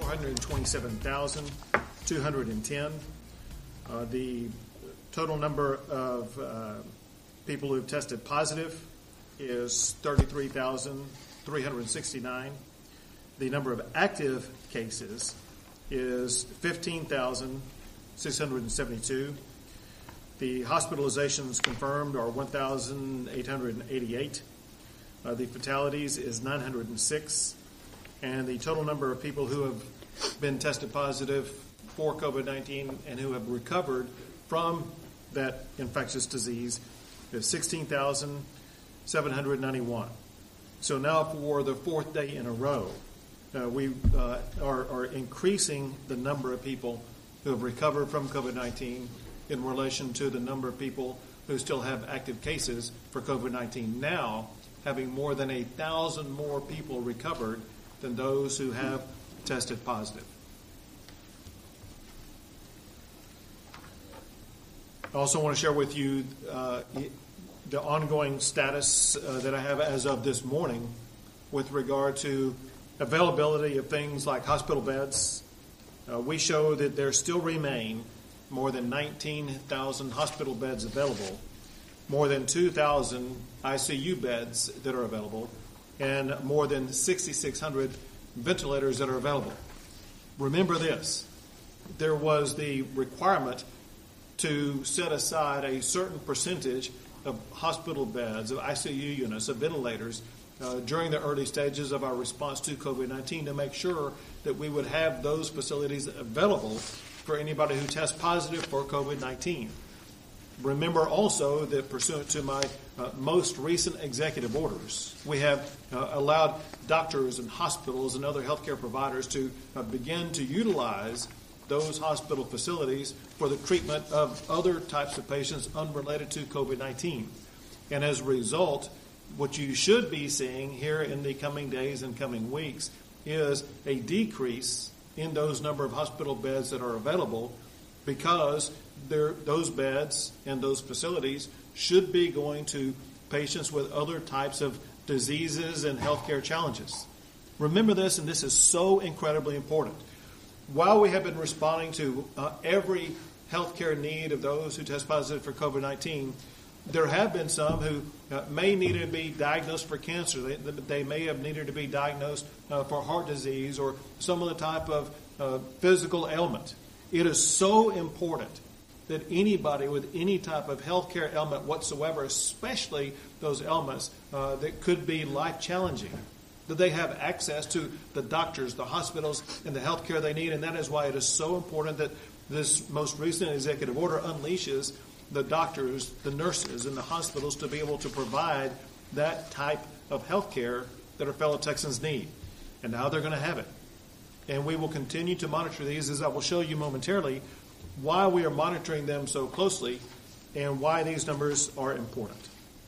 427,210. The total number of people who have tested positive is 33,369. The number of active cases is 15,672. The hospitalizations confirmed are 1,888. The fatalities is 906. And the total number of people who have been tested positive for COVID-19 and who have recovered from that infectious disease is 16,791. So now for the fourth day in a row, we are increasing the number of people who have recovered from COVID-19 in relation to the number of people who still have active cases for COVID-19. Now, having more than 1,000 more people recovered than those who have tested positive. I also want to share with you the ongoing status that I have as of this morning with regard to availability of things like hospital beds. We show that there still remain more than 19,000 hospital beds available, more than 2,000 ICU beds that are available, and more than 6,600 ventilators that are available. Remember this, there was the requirement to set aside a certain percentage of hospital beds, of ICU units, of ventilators during the early stages of our response to COVID-19 to make sure that we would have those facilities available for anybody who tests positive for COVID-19. Remember also that pursuant to my most recent executive orders, we have allowed doctors and hospitals and other healthcare providers to begin to utilize those hospital facilities for the treatment of other types of patients unrelated to COVID-19. And as a result, what you should be seeing here in the coming days and coming weeks is a decrease in those number of hospital beds that are available, because those beds and those facilities should be going to patients with other types of diseases and healthcare challenges. Remember this, and this is so incredibly important. While we have been responding to every healthcare need of those who test positive for COVID-19, there have been some who may need to be diagnosed for cancer. They may have needed to be diagnosed for heart disease or some other type of physical ailment. It is so important that anybody with any type of healthcare ailment whatsoever, especially those ailments that could be life-challenging, that they have access to the doctors, the hospitals, and the healthcare they need. And that is why it is so important that this most recent executive order unleashes the doctors, the nurses, and the hospitals to be able to provide that type of health care that our fellow Texans need. And now they're going to have it. And we will continue to monitor these, as I will show you momentarily, why we are monitoring them so closely and why these numbers are important.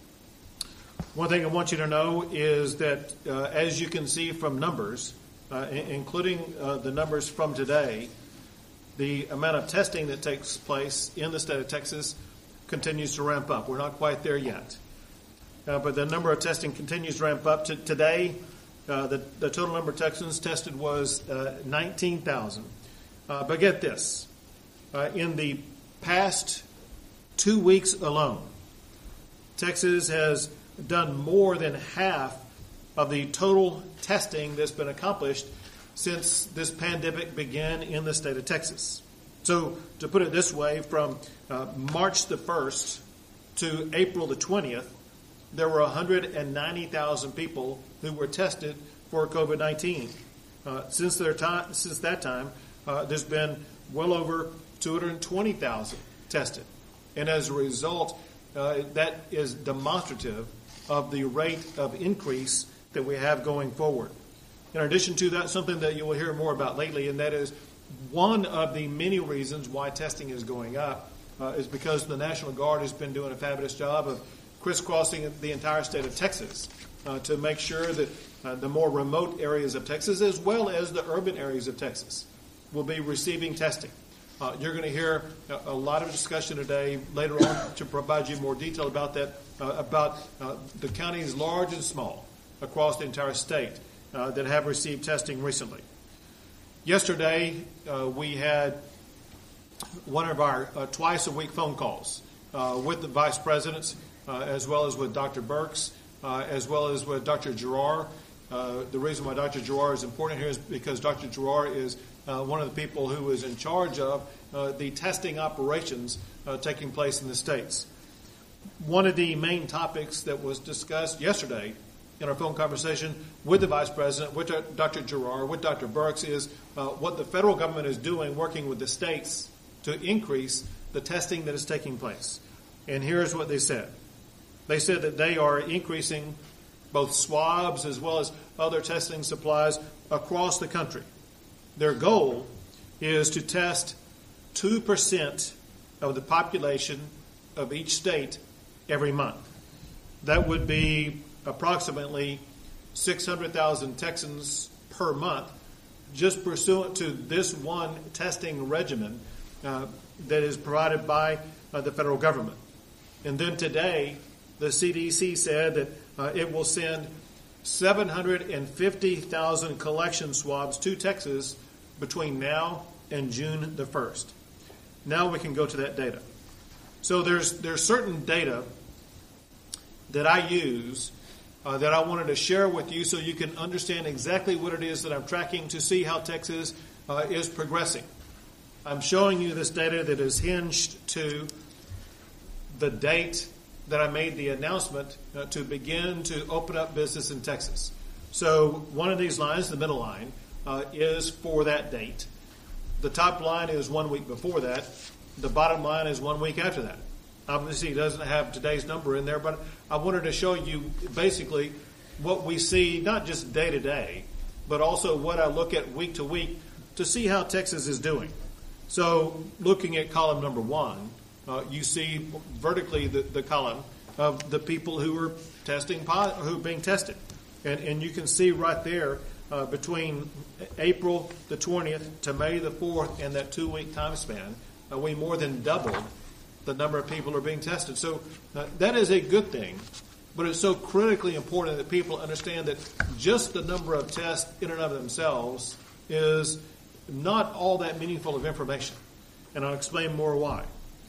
One thing I want you to know is that as you can see from numbers, including the numbers from today, the amount of testing that takes place in the state of Texas continues to ramp up. We're not quite there yet. But the number of testing continues to ramp up. Today, the total number of Texans tested was 19,000. But get this. In the past 2 weeks alone, Texas has done more than half of the total testing that's been accomplished since this pandemic began in the state of Texas. So to put it this way, from March the 1st to April the 20th, there were 190,000 people who were tested for COVID-19. Since that time, there's been well over 220,000 tested. And as a result, that is demonstrative of the rate of increase that we have going forward. In addition to that, something that you will hear more about lately, and that is one of the many reasons why testing is going up is because the National Guard has been doing a fabulous job of crisscrossing the entire state of Texas to make sure that the more remote areas of Texas, as well as the urban areas of Texas, will be receiving testing. You're going to hear a lot of discussion today, later on, to provide you more detail about that, about the counties large and small across the entire state that have received testing recently. Yesterday, we had one of our twice-a-week phone calls with the vice presidents, as well as with Dr. Birx, as well as with Dr. Giroir. The reason why Dr. Giroir is important here is because Dr. Giroir is one of the people who is in charge of the testing operations taking place in the states. One of the main topics that was discussed yesterday in our phone conversation with the Vice President, with Dr. Giroir, with Dr. Birx, is what the federal government is doing, working with the states to increase the testing that is taking place. And here's what they said. They said that they are increasing both swabs as well as other testing supplies across the country. Their goal is to test 2% of the population of each state every month. That would be approximately 600,000 Texans per month, just pursuant to this one testing regimen that is provided by the federal government. And then today, the CDC said that it will send 750,000 collection swabs to Texas between now and June the 1st. Now we can go to that data. So there's certain data that I use that I wanted to share with you so you can understand exactly what it is that I'm tracking to see how Texas is progressing. I'm showing you this data that is hinged to the date that I made the announcement to begin to open up business in Texas. So one of these lines, the middle line, is for that date. The top line is 1 week before that. The bottom line is 1 week after that. Obviously, it doesn't have today's number in there, but I wanted to show you basically what we see, not just day to day, but also what I look at week to week to see how Texas is doing. So looking at column number 1, you see vertically the column of the people who are who are being tested. And you can see right there between April the 20th to May the 4th in that 2-week time span, we more than doubled the number of people who are being tested. So that is a good thing, but it's so critically important that people understand that just the number of tests in and of themselves is not all that meaningful of information. And I'll explain more why.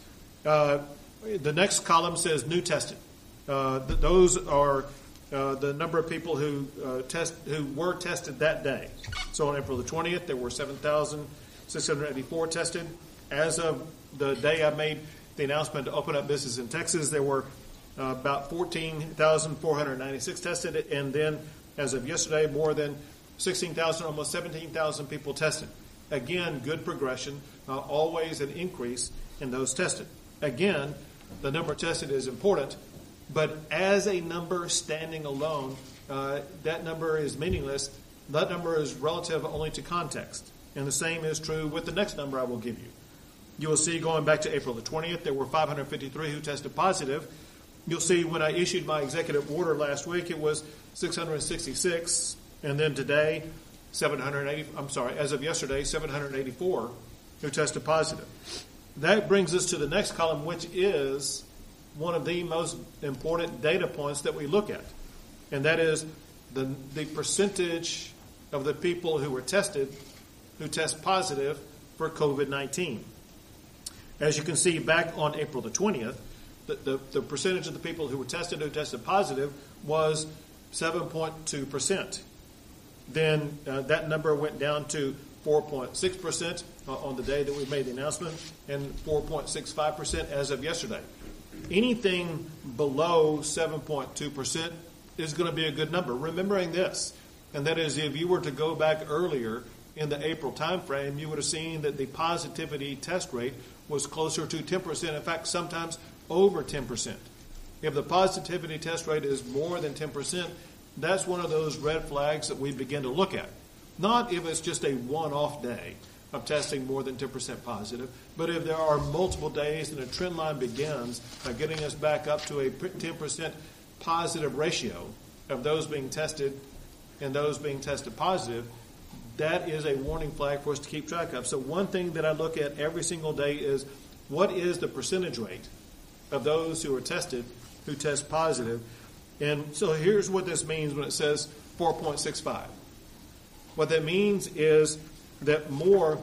The next column says new tested. Those are the number of people who were tested that day. So on April the 20th, there were 7,684 tested. As of the day I made the announcement to open up business in Texas, there were about 14,496 tested, and then as of yesterday, more than 16,000, almost 17,000 people tested. Again, good progression, always an increase in those tested. Again, the number tested is important, but as a number standing alone, that number is meaningless. That number is relative only to context. And the same is true with the next number I will give you. You will see going back to April the 20th, there were 553 who tested positive. You'll see when I issued my executive order last week, it was 666. And then today, as of yesterday, 784 who tested positive. That brings us to the next column, which is one of the most important data points that we look at. And that is the percentage of the people who were tested who test positive for COVID-19. As you can see, back on April the 20th, the percentage of the people who tested positive was 7.2%. Then that number went down to 4.6% on the day that we made the announcement, and 4.65% as of yesterday. Anything below 7.2% is going to be a good number. Remembering this, and that is if you were to go back earlier in the April timeframe, you would have seen that the positivity test rate was closer to 10%. In fact, sometimes over 10%. If the positivity test rate is more than 10%, that's one of those red flags that we begin to look at. Not if it's just a one-off day of testing more than 10% positive, but if there are multiple days and a trend line begins getting us back up to a 10% positive ratio of those being tested and those being tested positive, that is a warning flag for us to keep track of. So one thing that I look at every single day is what is the percentage rate of those who are tested who test positive. And so here's what this means when it says 4.65. What that means is that more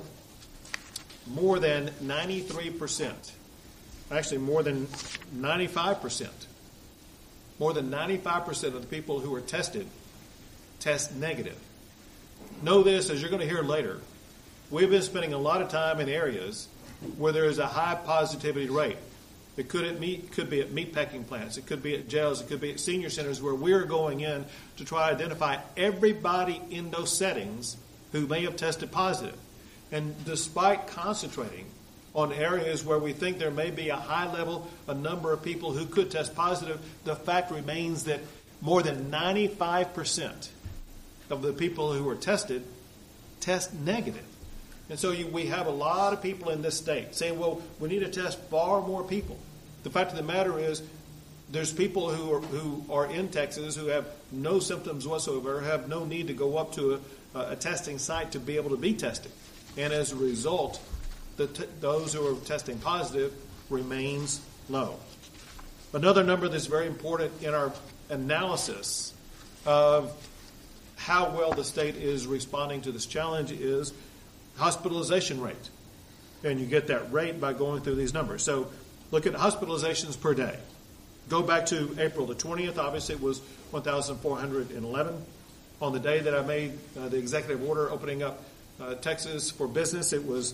than 93%, actually more than 95%, more than 95% of the people who are tested test negative. Know this, as you're going to hear later, we've been spending a lot of time in areas where there is a high positivity rate. It could be at meatpacking plants, it could be at jails, it could be at senior centers where we're going in to try to identify everybody in those settings who may have tested positive. And despite concentrating on areas where we think there may be a number of people who could test positive, the fact remains that more than 95% of the people who are tested test negative. And so we have a lot of people in this state saying, well, we need to test far more people. The fact of the matter is there's people who are in Texas who have no symptoms whatsoever, have no need to go up to a testing site to be able to be tested. And as a result, those who are testing positive remains low. Another number that's very important in our analysis of how well the state is responding to this challenge is hospitalization rate. And you get that rate by going through these numbers. So look at hospitalizations per day. Go back to April the 20th. Obviously, it was 1,411. On the day that I made the executive order opening up Texas for business, it was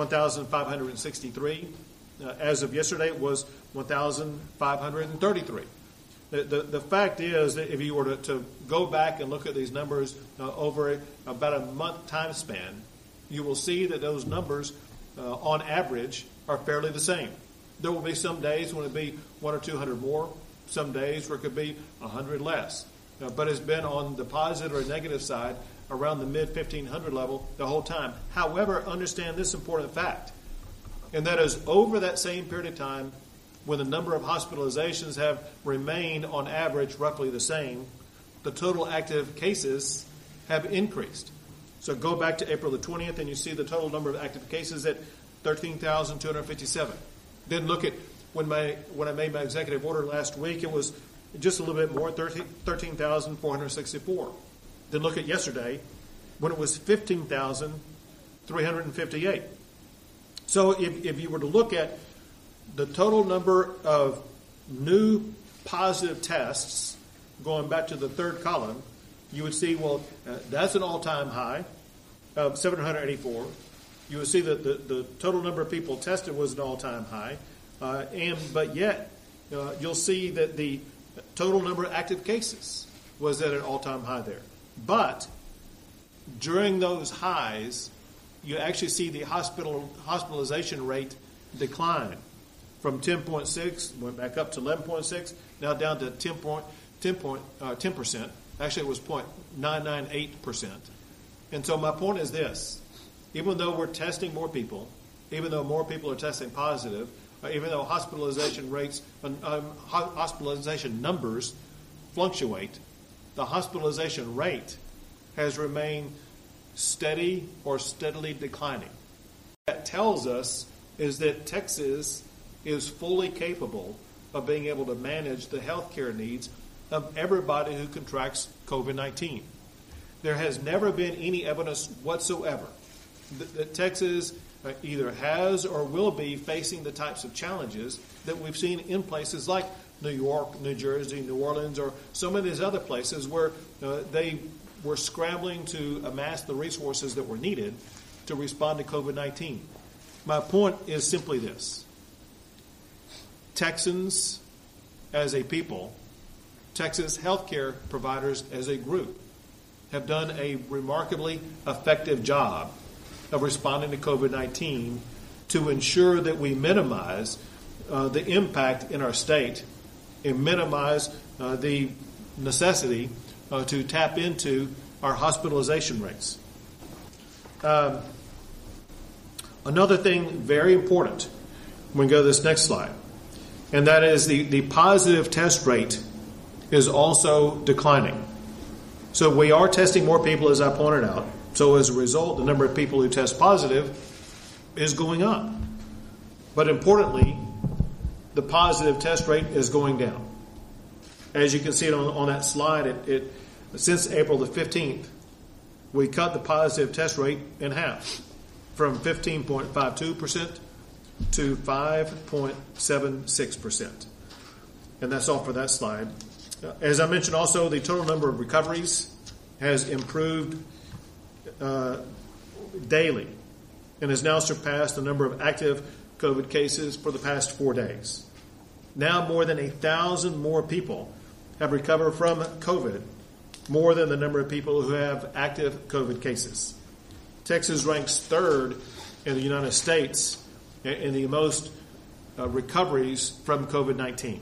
1,563. As of yesterday, it was 1,533. The fact is that if you were to go back and look at these numbers over about a month time span, you will see that those numbers, on average, are fairly the same. There will be some days when it will be 100 or 200 more, some days where it could be 100 less. But it's been on the positive or negative side around the mid-1,500 level the whole time. However, understand this important fact, and that is over that same period of time, when the number of hospitalizations have remained on average roughly the same, the total active cases have increased. So go back to April the 20th and you see the total number of active cases at 13,257. Then look at when I made my executive order last week, it was just a little bit more, 13,464. Then look at yesterday when it was 15,358. So if you were to look at the total number of new positive tests going back to the third column, you would see, that's an all-time high of 784. You would see that the total number of people tested was an all-time high. But yet, you'll see that the total number of active cases was at an all-time high there. But during those highs, you actually see the hospitalization rate decline from 10.6, went back up to 11.6, now down to 10%. Actually, it was 0.998%. And so my point is this. Even though we're testing more people, even though more people are testing positive, even though hospitalization rates, hospitalization numbers fluctuate, the hospitalization rate has remained steady or steadily declining. What that tells us is that Texas is fully capable of being able to manage the health care needs of everybody who contracts COVID-19. There has never been any evidence whatsoever that Texas either has or will be facing the types of challenges that we've seen in places like New York, New Jersey, New Orleans, or some of these other places where they were scrambling to amass the resources that were needed to respond to COVID-19. My point is simply this. Texans as a people, Texas healthcare providers as a group, have done a remarkably effective job of responding to COVID-19 to ensure that we minimize the impact in our state and minimize the necessity to tap into our hospitalization rates. Another thing very important, when we go to this next slide, and that is the positive test rate is also declining. So we are testing more people, as I pointed out. So as a result, the number of people who test positive is going up. But importantly, the positive test rate is going down. As you can see it on that slide, since April the 15th, we cut the positive test rate in half from 15.52% to 5.76%. And that's all for that slide. As I mentioned also, the total number of recoveries has improved daily and has now surpassed the number of active COVID cases for the past 4 days. Now more than 1,000 more people have recovered from COVID, more than the number of people who have active COVID cases. Texas ranks third in the United States in the most recoveries from COVID-19.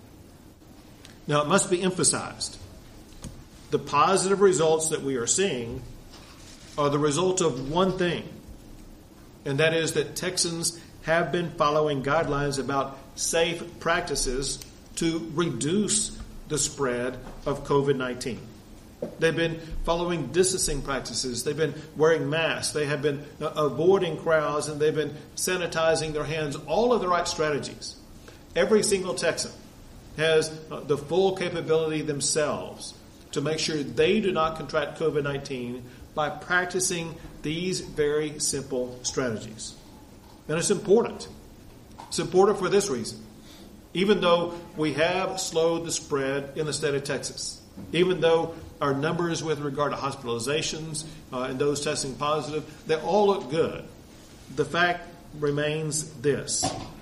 Now, it must be emphasized, the positive results that we are seeing are the result of one thing, and that is that Texans have been following guidelines about safe practices to reduce the spread of COVID-19. They've been following distancing practices. They've been wearing masks. They have been avoiding crowds, and they've been sanitizing their hands, all of the right strategies. Every single Texan has the full capability themselves to make sure they do not contract COVID-19 by practicing these very simple strategies. And it's important. It's important for this reason. Even though we have slowed the spread in the state of Texas, even though our numbers with regard to hospitalizations and those testing positive, they all look good, the fact remains this.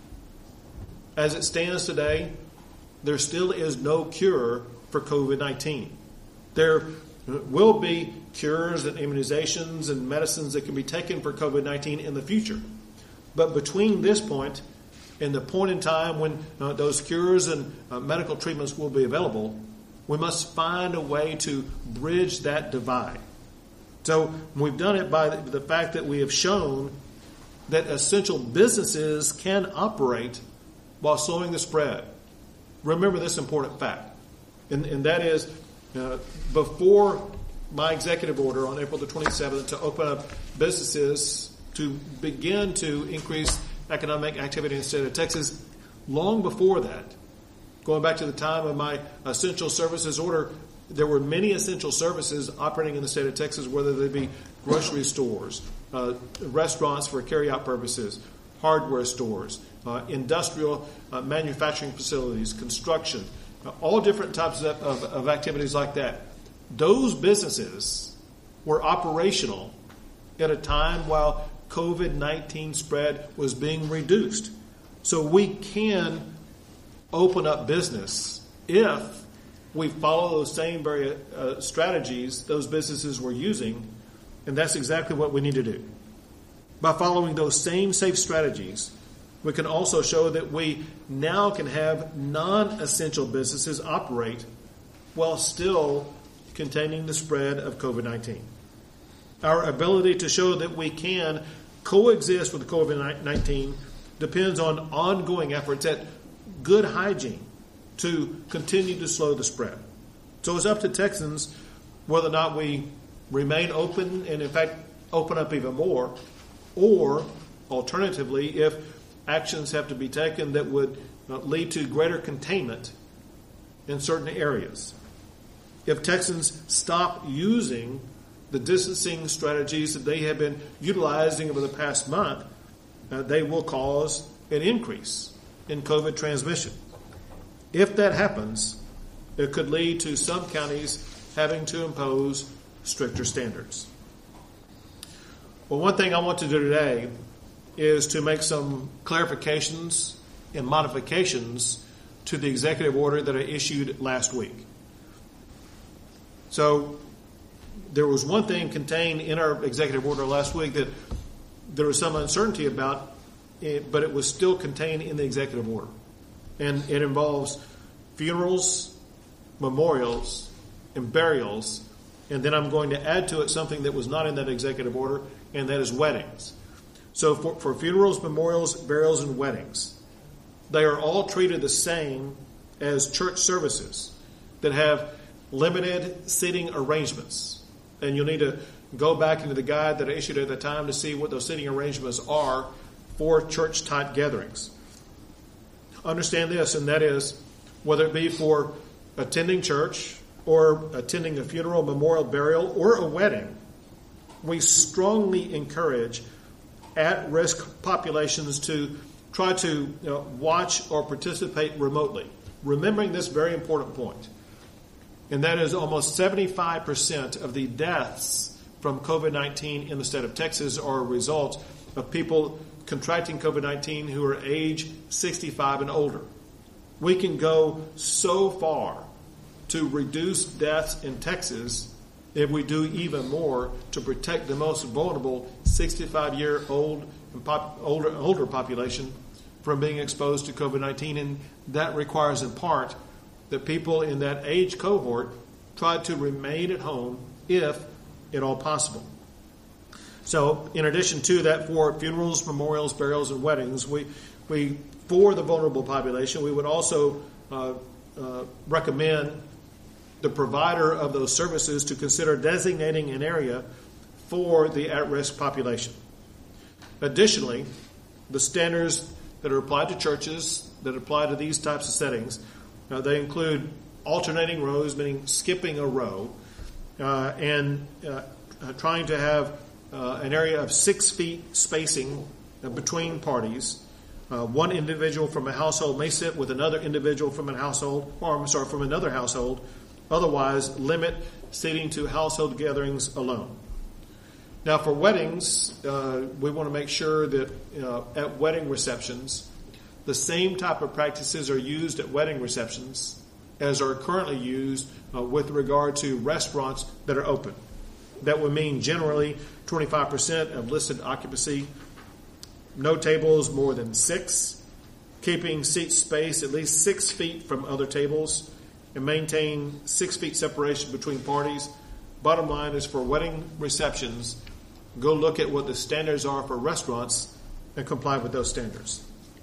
As it stands today, there still is no cure for COVID-19. There will be cures and immunizations and medicines that can be taken for COVID-19 in the future. But between this point and the point in time when those cures and medical treatments will be available, we must find a way to bridge that divide. So we've done it by the fact that we have shown that essential businesses can operate while slowing the spread. Remember this important fact, and that is before my executive order on April the 27th to open up businesses to begin to increase economic activity in the state of Texas, long before that, going back to the time of my essential services order, there were many essential services operating in the state of Texas, whether they be grocery stores, restaurants for carry-out purposes, hardware stores, industrial manufacturing facilities, construction, all different types of activities like that. Those businesses were operational at a time while COVID-19 spread was being reduced. So we can open up business if we follow those same very strategies those businesses were using, and that's exactly what we need to do. By following those same safe strategies, we can also show that we now can have non-essential businesses operate while still containing the spread of COVID-19. Our ability to show that we can coexist with COVID-19 depends on ongoing efforts at good hygiene to continue to slow the spread. So it's up to Texans whether or not we remain open and, in fact, open up even more, or alternatively, if actions have to be taken that would lead to greater containment in certain areas. If Texans stop using the distancing strategies that they have been utilizing over the past month, they will cause an increase in COVID transmission. If that happens, it could lead to some counties having to impose stricter standards. Well, one thing I want to do today is to make some clarifications and modifications to the executive order that I issued last week. So there was one thing contained in our executive order last week that there was some uncertainty about, but it was still contained in the executive order. And it involves funerals, memorials, and burials. And then I'm going to add to it something that was not in that executive order, and that is weddings. So for funerals, memorials, burials, and weddings, they are all treated the same as church services that have limited seating arrangements. And you'll need to go back into the guide that I issued at the time to see what those seating arrangements are for church-type gatherings. Understand this, and that is, whether it be for attending church or attending a funeral, memorial, burial, or a wedding, we strongly encourage at-risk populations to try to watch or participate remotely, remembering this very important point. And that is almost 75% of the deaths from COVID-19 in the state of Texas are a result of people contracting COVID-19 who are age 65 and older. We can go so far to reduce deaths in Texas if we do even more to protect the most vulnerable 65-year-old and older population from being exposed to COVID-19. And that requires in part that people in that age cohort try to remain at home if at all possible. So in addition to that, for funerals, memorials, burials, and weddings, we for the vulnerable population, we would also recommend the provider of those services to consider designating an area for the at-risk population. Additionally, the standards that are applied to churches, that apply to these types of settings, they include alternating rows, meaning skipping a row, and trying to have an area of 6 feet spacing between parties. One individual from a household may sit with another individual from a household, from another household. Otherwise, limit seating to household gatherings alone. Now, for weddings, we want to make sure that at wedding receptions, the same type of practices are used at wedding receptions as are currently used with regard to restaurants that are open. That would mean generally 25% of listed occupancy, no tables more than 6, keeping seat space at least 6 feet from other tables, and maintain 6 feet separation between parties. Bottom line is, for wedding receptions, go look at what the standards are for restaurants and comply with those standards.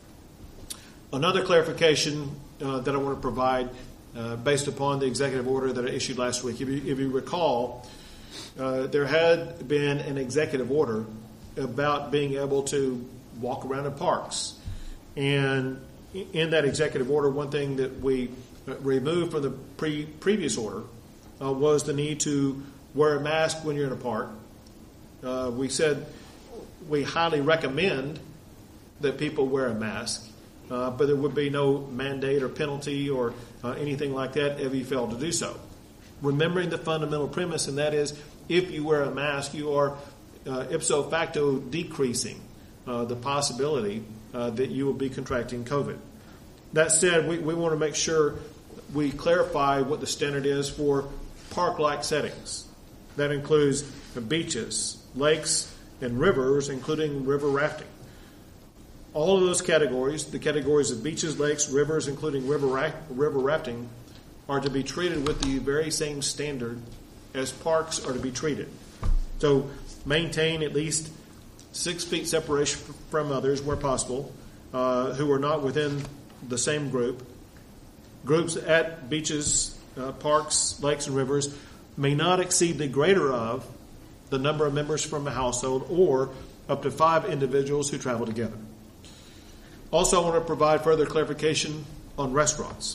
Another clarification that I want to provide based upon the executive order that I issued last week. If you recall, there had been an executive order about being able to walk around in parks. And in that executive order, one thing that we removed from the previous order was the need to wear a mask when you're in a park. We said we highly recommend that people wear a mask, but there would be no mandate or penalty or anything like that if you fail to do so. Remembering the fundamental premise, and that is, if you wear a mask, you are ipso facto decreasing the possibility that you will be contracting COVID. That said, we want to make sure we clarify what the standard is for park-like settings. That includes beaches, lakes, and rivers, including river rafting. All of those categories, the categories of beaches, lakes, rivers, including river rafting, are to be treated with the very same standard as parks are to be treated. So maintain at least 6 feet separation from others where possible, who are not within the same group. Groups at beaches, parks, lakes, and rivers may not exceed the greater of the number of members from a household, or up to 5 individuals who travel together. Also, I want to provide further clarification on restaurants.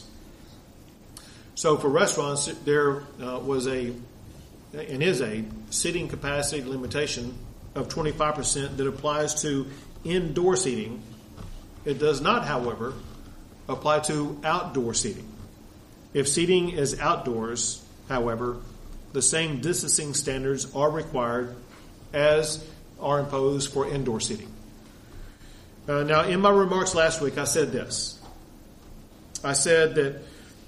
So for restaurants, there was and is a seating capacity limitation of 25% that applies to indoor seating. It does not, however, apply to outdoor seating. If seating is outdoors, however, the same distancing standards are required as are imposed for indoor seating. Now, in my remarks last week, I said this. I said that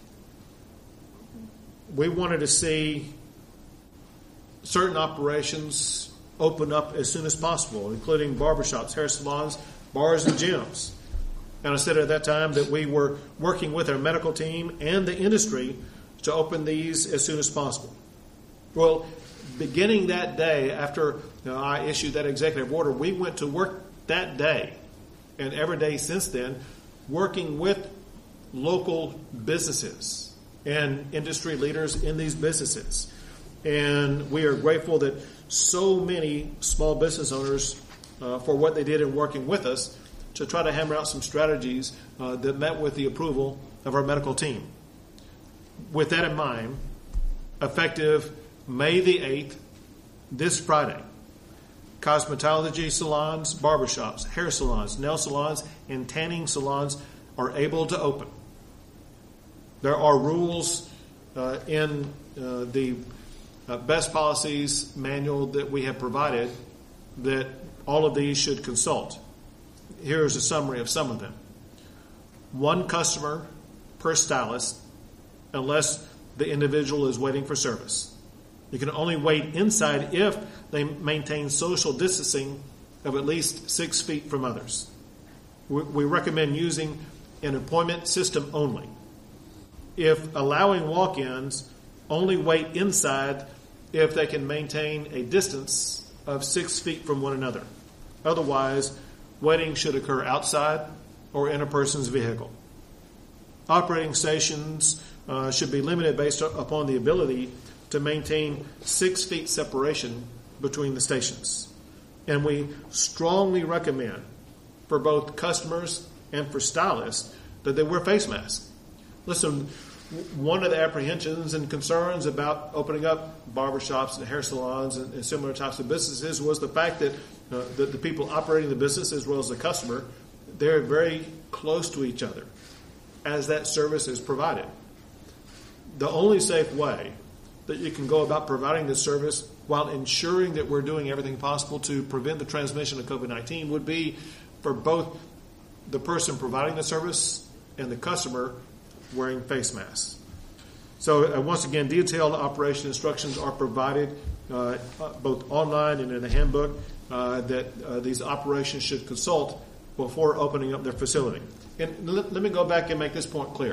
we wanted to see certain operations open up as soon as possible, including barbershops, hair salons, bars, and gyms. And I said at that time that we were working with our medical team and the industry to open these as soon as possible. Well, beginning that day after I issued that executive order, we went to work that day and every day since then, working with local businesses and industry leaders in these businesses. And we are grateful that so many small business owners for what they did in working with us to try to hammer out some strategies that met with the approval of our medical team. With that in mind, effective May the 8th, this Friday, Cosmetology salons, barbershops, hair salons, nail salons, and tanning salons are able to open. There are rules in the best policies manual that we have provided that all of these should consult. Here is a summary of some of them. 1 customer per stylist unless the individual is waiting for service. You can only wait inside if they maintain social distancing of at least 6 feet from others. We recommend using an appointment system only. If allowing walk-ins, only wait inside if they can maintain a distance of 6 feet from one another. Otherwise, waiting should occur outside or in a person's vehicle. Operating stations should be limited based upon the ability to maintain 6 feet separation between the stations. And we strongly recommend for both customers and for stylists that they wear face masks. Listen, one of the apprehensions and concerns about opening up barbershops and hair salons and similar types of businesses was the fact that the people operating the business as well as the customer, they're very close to each other as that service is provided. The only safe way that you can go about providing this service while ensuring that we're doing everything possible to prevent the transmission of COVID-19 would be for both the person providing the service and the customer wearing face masks. So once again, detailed operation instructions are provided both online and in the handbook that these operations should consult before opening up their facility. And let me go back and make this point clear.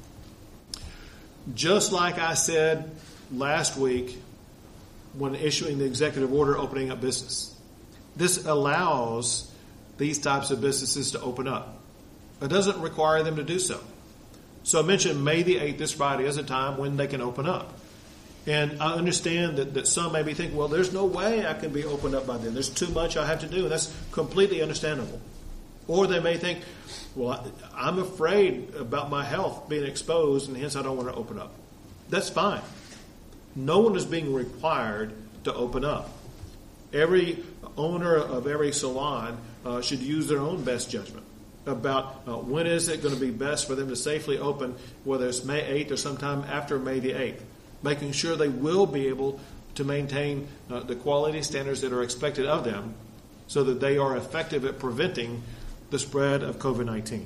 Just like I said last week when issuing the executive order opening up business, this allows these types of businesses to open up. It doesn't require them to do so. So I mentioned May the 8th, this Friday, as a time when they can open up. And I understand that some may be thinking, well, there's no way I can be opened up by then. There's too much I have to do, and that's completely understandable. Or they may think, well, I'm afraid about my health being exposed, and hence I don't want to open up. That's fine. No one is being required to open up. Every owner of every salon should use their own best judgment about when is it going to be best for them to safely open, whether it's May 8th or sometime after May the 8th, making sure they will be able to maintain the quality standards that are expected of them so that they are effective at preventing the spread of COVID-19.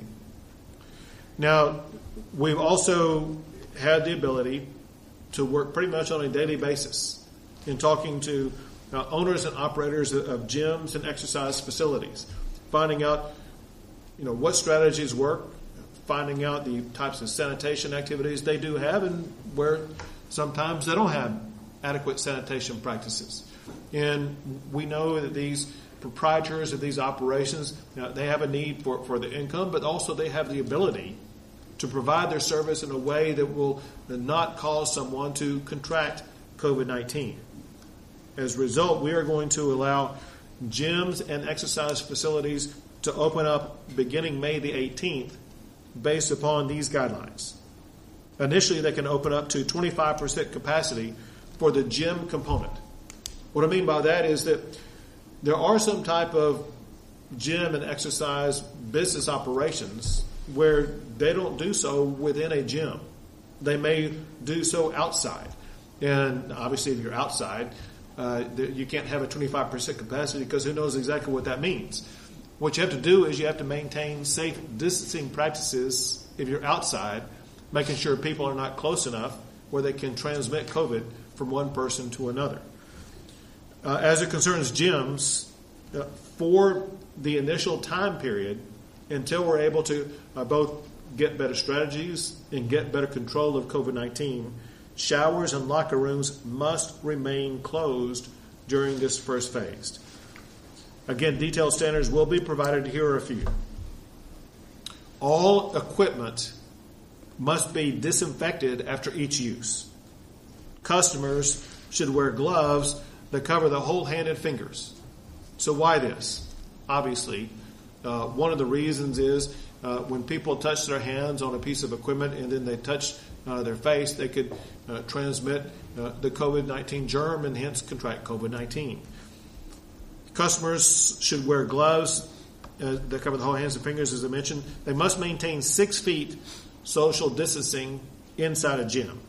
Now, we've also had the ability to work pretty much on a daily basis in talking to owners and operators of gyms and exercise facilities, finding out what strategies work, finding out the types of sanitation activities they do have and where sometimes they don't have adequate sanitation practices. And we know that these proprietors of these operations, they have a need for the income, but also they have the ability to provide their service in a way that will not cause someone to contract COVID-19. As a result, we are going to allow gyms and exercise facilities to open up beginning May the 18th based upon these guidelines. Initially, they can open up to 25% capacity for the gym component. What I mean by that is that there are some type of gym and exercise business operations where they don't do so within a gym. They may do so outside. And obviously, if you're outside, you can't have a 25% capacity because who knows exactly what that means. What you have to do is you have to maintain safe distancing practices if you're outside, making sure people are not close enough where they can transmit COVID from one person to another. As it concerns gyms, for the initial time period, until we're able to both get better strategies and get better control of COVID-19, showers and locker rooms must remain closed during this first phase. Again, detailed standards will be provided. Here are a few. All equipment must be disinfected after each use. Customers should wear gloves that cover the whole hand and fingers. So why this? Obviously, one of the reasons is when people touch their hands on a piece of equipment and then they touch their face, they could transmit the COVID-19 germ and hence contract COVID-19. Customers should wear gloves that cover the whole hands and fingers, as I mentioned. They must maintain 6 feet social distancing inside a gym.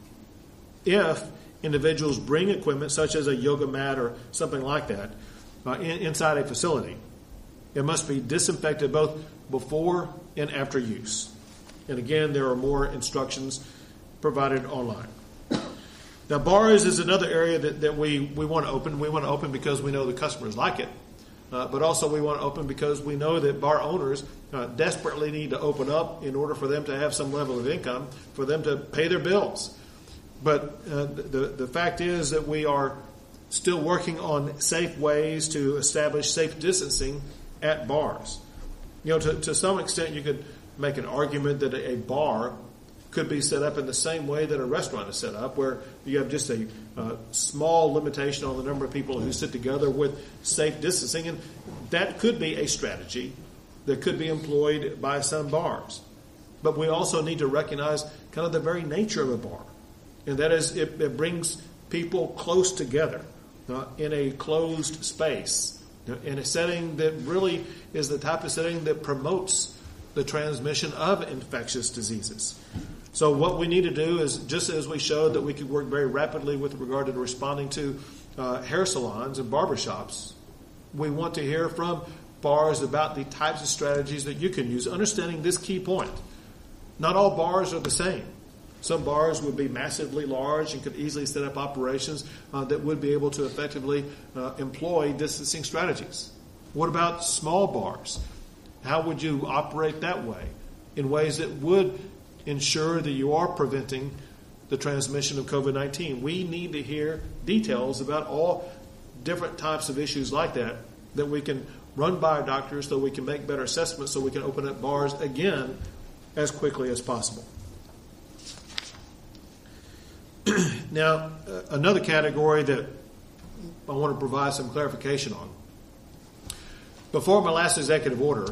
If individuals bring equipment such as a yoga mat or something like that inside a facility, it must be disinfected both before and after use. And again, there are more instructions provided online. Now, bars is another area that we want to open. We want to open because we know the customers like it. But also we want to open because we know that bar owners desperately need to open up in order for them to have some level of income, for them to pay their bills. But the fact is that we are still working on safe ways to establish safe distancing at bars. You know, to some extent you could make an argument that a bar could be set up in the same way that a restaurant is set up, where you have just a small limitation on the number of people who sit together with safe distancing. And that could be a strategy that could be employed by some bars. But we also need to recognize kind of the very nature of a bar. And that is, it brings people close together in a closed space, in a setting that really is the type of setting that promotes the transmission of infectious diseases. So what we need to do is, just as we showed that we could work very rapidly with regard to responding to hair salons and barbershops, we want to hear from bars about the types of strategies that you can use, understanding this key point. Not all bars are the same. Some bars would be massively large and could easily set up operations that would be able to effectively employ distancing strategies. What about small bars? How would you operate that way in ways that would ensure that you are preventing the transmission of COVID-19? We need to hear details about all different types of issues like that we can run by our doctors so we can make better assessments so we can open up bars again as quickly as possible. Now, another category that I want to provide some clarification on. Before my last executive order,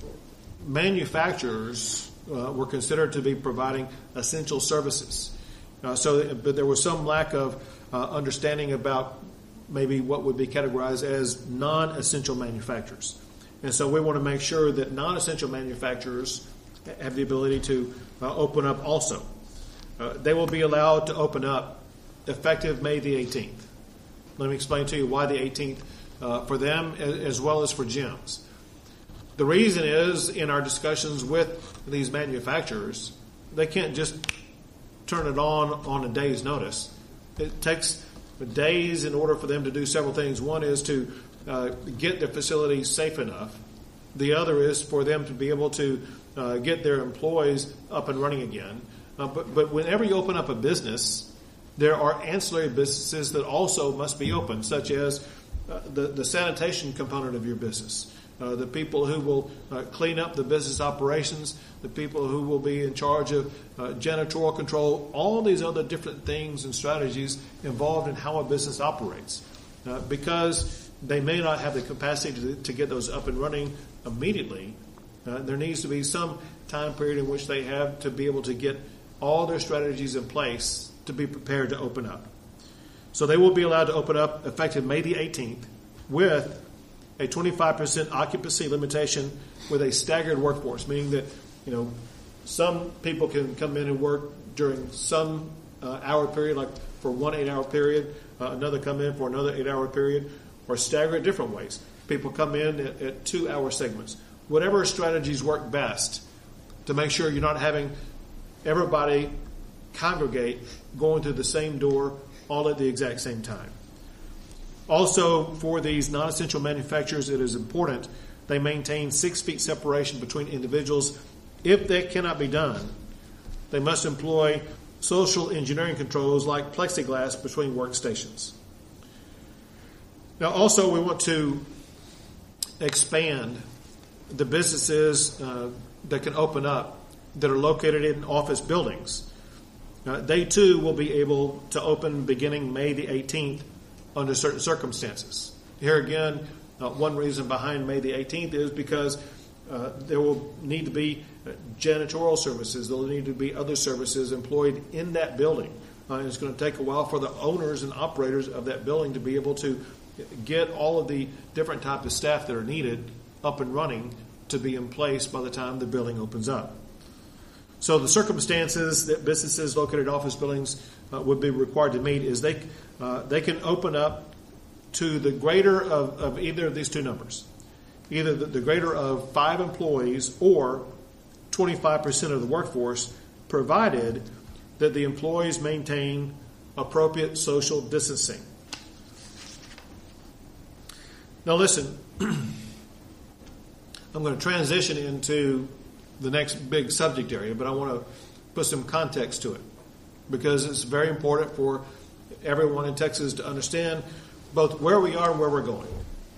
manufacturers were considered to be providing essential services. But there was some lack of understanding about maybe what would be categorized as non-essential manufacturers. And so we want to make sure that non-essential manufacturers have the ability to open up also. They will be allowed to open up effective May the 18th. Let me explain to you why the 18th for them as well as for gyms. The reason is, in our discussions with these manufacturers, they can't just turn it on a day's notice. It takes days in order for them to do several things. One is to get their facility safe enough. The other is for them to be able to get their employees up and running again. But whenever you open up a business, there are ancillary businesses that also must be open, such as the sanitation component of your business, the people who will clean up the business operations, the people who will be in charge of janitorial control, all these other different things and strategies involved in how a business operates. Because they may not have the capacity to get those up and running immediately, there needs to be some time period in which they have to be able to get all their strategies in place to be prepared to open up. So they will be allowed to open up effective May the 18th with a 25% occupancy limitation with a staggered workforce, meaning that, some people can come in and work during some hour period, like for one 8-hour period, another come in for another 8-hour period, or stagger it different ways. People come in at 2-hour segments. Whatever strategies work best to make sure you're not having everybody congregate going through the same door all at the exact same time. Also, for these non-essential manufacturers, it is important they maintain 6 feet separation between individuals. If that cannot be done, they must employ social engineering controls like plexiglass between workstations. Now, also, we want to expand the businesses that can open up that are located in office buildings. They too will be able to open beginning May the 18th under certain circumstances. Here again, one reason behind May the 18th is because there will need to be janitorial services. There will need to be other services employed in that building. It's going to take a while for the owners and operators of that building to be able to get all of the different types of staff that are needed up and running to be in place by the time the building opens up. So the circumstances that businesses located in office buildings would be required to meet is they can open up to the greater of either of these two numbers, either the greater of 5 employees or 25% of the workforce, provided that the employees maintain appropriate social distancing. Now listen, I'm going to transition into the next big subject area, but I want to put some context to it because it's very important for everyone in Texas to understand both where we are and where we're going.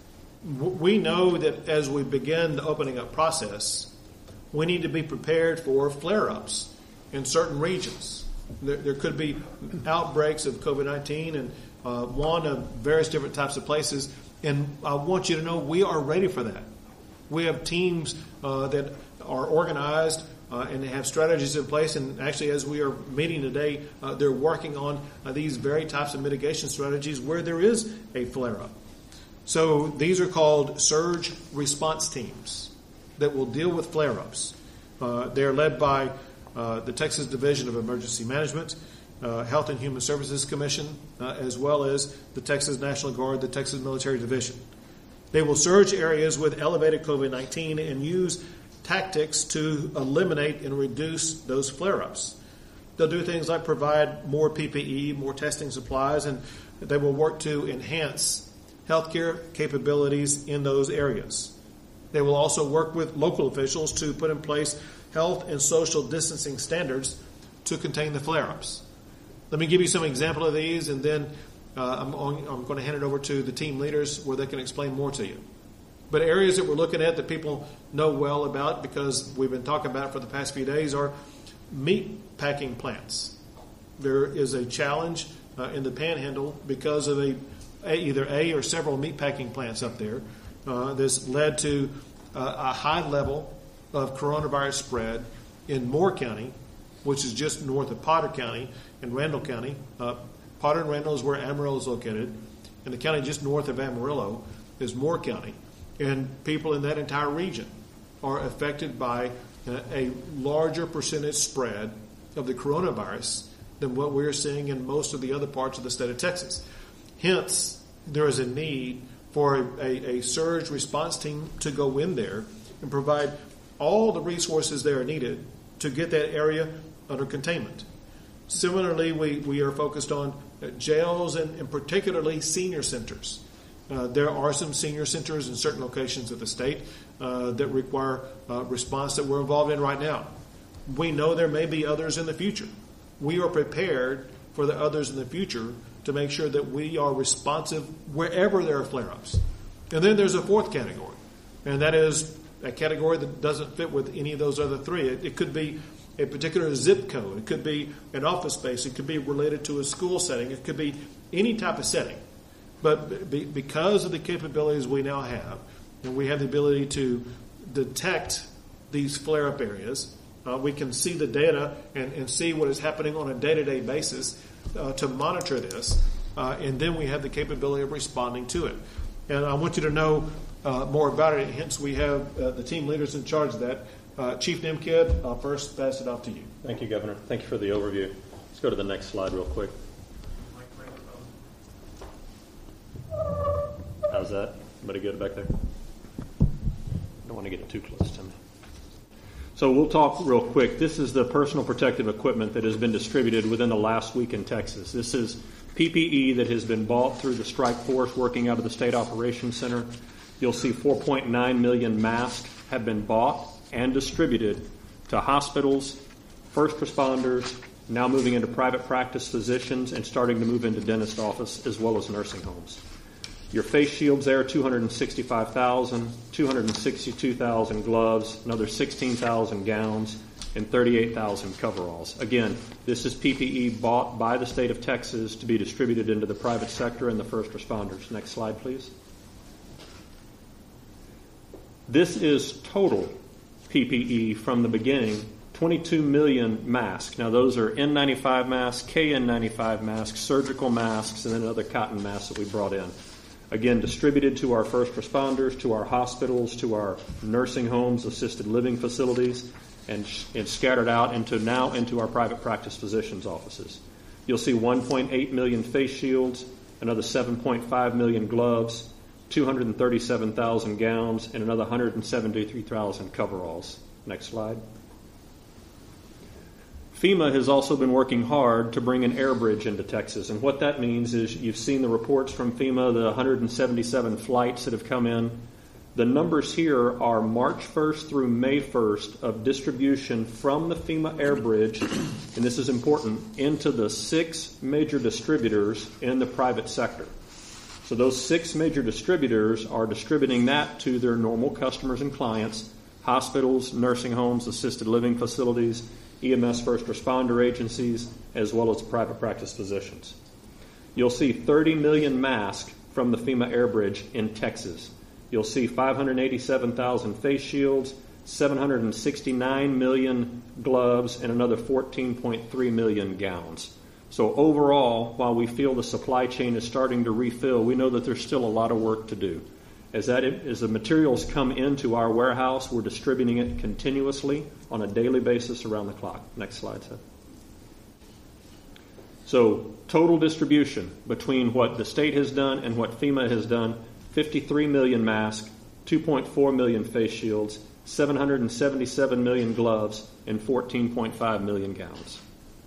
We know that as we begin the opening up process, we need to be prepared for flare-ups in certain regions. There could be outbreaks of COVID-19 and one of various different types of places, and I want you to know we are ready for that. We have teams that are organized and they have strategies in place, and actually as we are meeting today, they're working on these very types of mitigation strategies where there is a flare-up. So these are called surge response teams that will deal with flare-ups. They're led by the Texas Division of Emergency Management, Health and Human Services Commission, as well as the Texas National Guard, the Texas Military Division. They will surge areas with elevated COVID-19 and use tactics to eliminate and reduce those flare-ups. They'll do things like provide more PPE, more testing supplies, and they will work to enhance healthcare capabilities in those areas. They will also work with local officials to put in place health and social distancing standards to contain the flare-ups. Let me give you some example of these, and then I'm going to hand it over to the team leaders where they can explain more to you. But areas that we're looking at that people know well about because we've been talking about it for the past few days are meat packing plants. There is a challenge in the Panhandle because of either a or several meat packing plants up there. This led to a high level of coronavirus spread in Moore County, which is just north of Potter County and Randall County. Potter and Randall is where Amarillo is located, and the county just north of Amarillo is Moore County. And people in that entire region are affected by a larger percentage spread of the coronavirus than what we're seeing in most of the other parts of the state of Texas. Hence, there is a need for a surge response team to go in there and provide all the resources that are needed to get that area under containment. Similarly, we are focused on jails and particularly senior centers. There are some senior centers in certain locations of the state that require response that we're involved in right now. We know there may be others in the future. We are prepared for the others in the future to make sure that we are responsive wherever there are flare-ups. And then there's a fourth category, and that is a category that doesn't fit with any of those other three. It could be a particular zip code. It could be an office space. It could be related to a school setting. It could be any type of setting. But because of the capabilities we now have, and we have the ability to detect these flare-up areas, we can see the data and see what is happening on a day-to-day basis to monitor this, and then we have the capability of responding to it. And I want you to know more about it, hence we have the team leaders in charge of that. Chief Nemkid, I'll first pass it off to you. Thank you, Governor. Thank you for the overview. Let's go to the next slide real quick. How's that? Everybody good back there? Don't want to get too close to me. So we'll talk real quick. This is the personal protective equipment that has been distributed within the last week in Texas. This is PPE that has been bought through the strike force working out of the State Operations Center. You'll see 4.9 million masks have been bought and distributed to hospitals, first responders, now moving into private practice physicians, and starting to move into dentist office as well as nursing homes. Your face shields there, 265,000, 262,000 gloves, another 16,000 gowns, and 38,000 coveralls. Again, this is PPE bought by the state of Texas to be distributed into the private sector and the first responders. Next slide, please. This is total PPE from the beginning, 22 million masks. Now, those are N95 masks, KN95 masks, surgical masks, and then other cotton masks that we brought in. Again, distributed to our first responders, to our hospitals, to our nursing homes, assisted living facilities, and scattered out into our private practice physicians' offices. You'll see 1.8 million face shields, another 7.5 million gloves, 237,000 gowns, and another 173,000 coveralls. Next slide. FEMA has also been working hard to bring an air bridge into Texas, and what that means is you've seen the reports from FEMA, the 177 flights that have come in. The numbers here are March 1st through May 1st of distribution from the FEMA air bridge, and this is important, into the 6 major distributors in the private sector. So those 6 major distributors are distributing that to their normal customers and clients, hospitals, nursing homes, assisted living facilities, EMS first responder agencies, as well as private practice physicians. You'll see 30 million masks from the FEMA air bridge in Texas. You'll see 587,000 face shields, 769 million gloves, and another 14.3 million gowns. So overall, while we feel the supply chain is starting to refill, we know that there's still a lot of work to do. As the materials come into our warehouse, we're distributing it continuously on a daily basis around the clock. Next slide, Seth. So total distribution between what the state has done and what FEMA has done, 53 million masks, 2.4 million face shields, 777 million gloves, and 14.5 million gowns.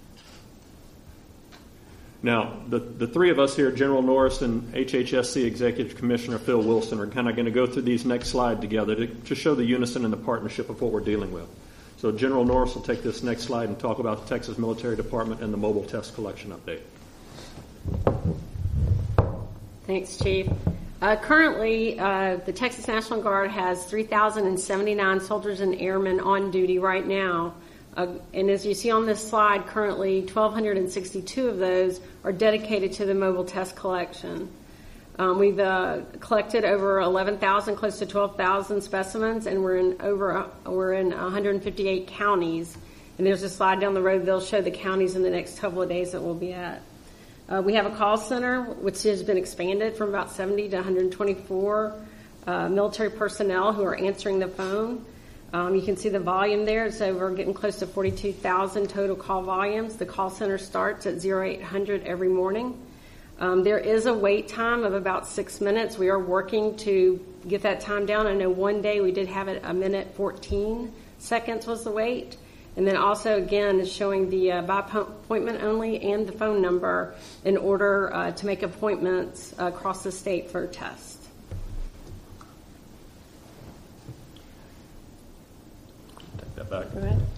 Now, the three of us here, General Norris and HHSC Executive Commissioner Phil Wilson, are kind of going to go through these next slide together to show the unison and the partnership of what we're dealing with. So General Norris will take this next slide and talk about the Texas Military Department and the mobile test collection update. Thanks, Chief. Currently, the Texas National Guard has 3,079 soldiers and airmen on duty right now. And as you see on this slide, currently 1,262 of those are dedicated to the mobile test collection. We've collected over 11,000, close to 12,000 specimens, and we're in 158 counties. And there's a slide down the road. They'll show the counties in the next couple of days that we'll be at. We have a call center, which has been expanded from about 70 to 124 military personnel who are answering the phone. You can see the volume there. So we're getting close to 42,000 total call volumes. The call center starts at 0800 every morning. There is a wait time of about 6 minutes. We are working to get that time down. I know one day we did have it a minute 14 seconds was the wait. And then also, again, is showing the by appointment only and the phone number in order to make appointments across the state for a test. Take that back. Go ahead.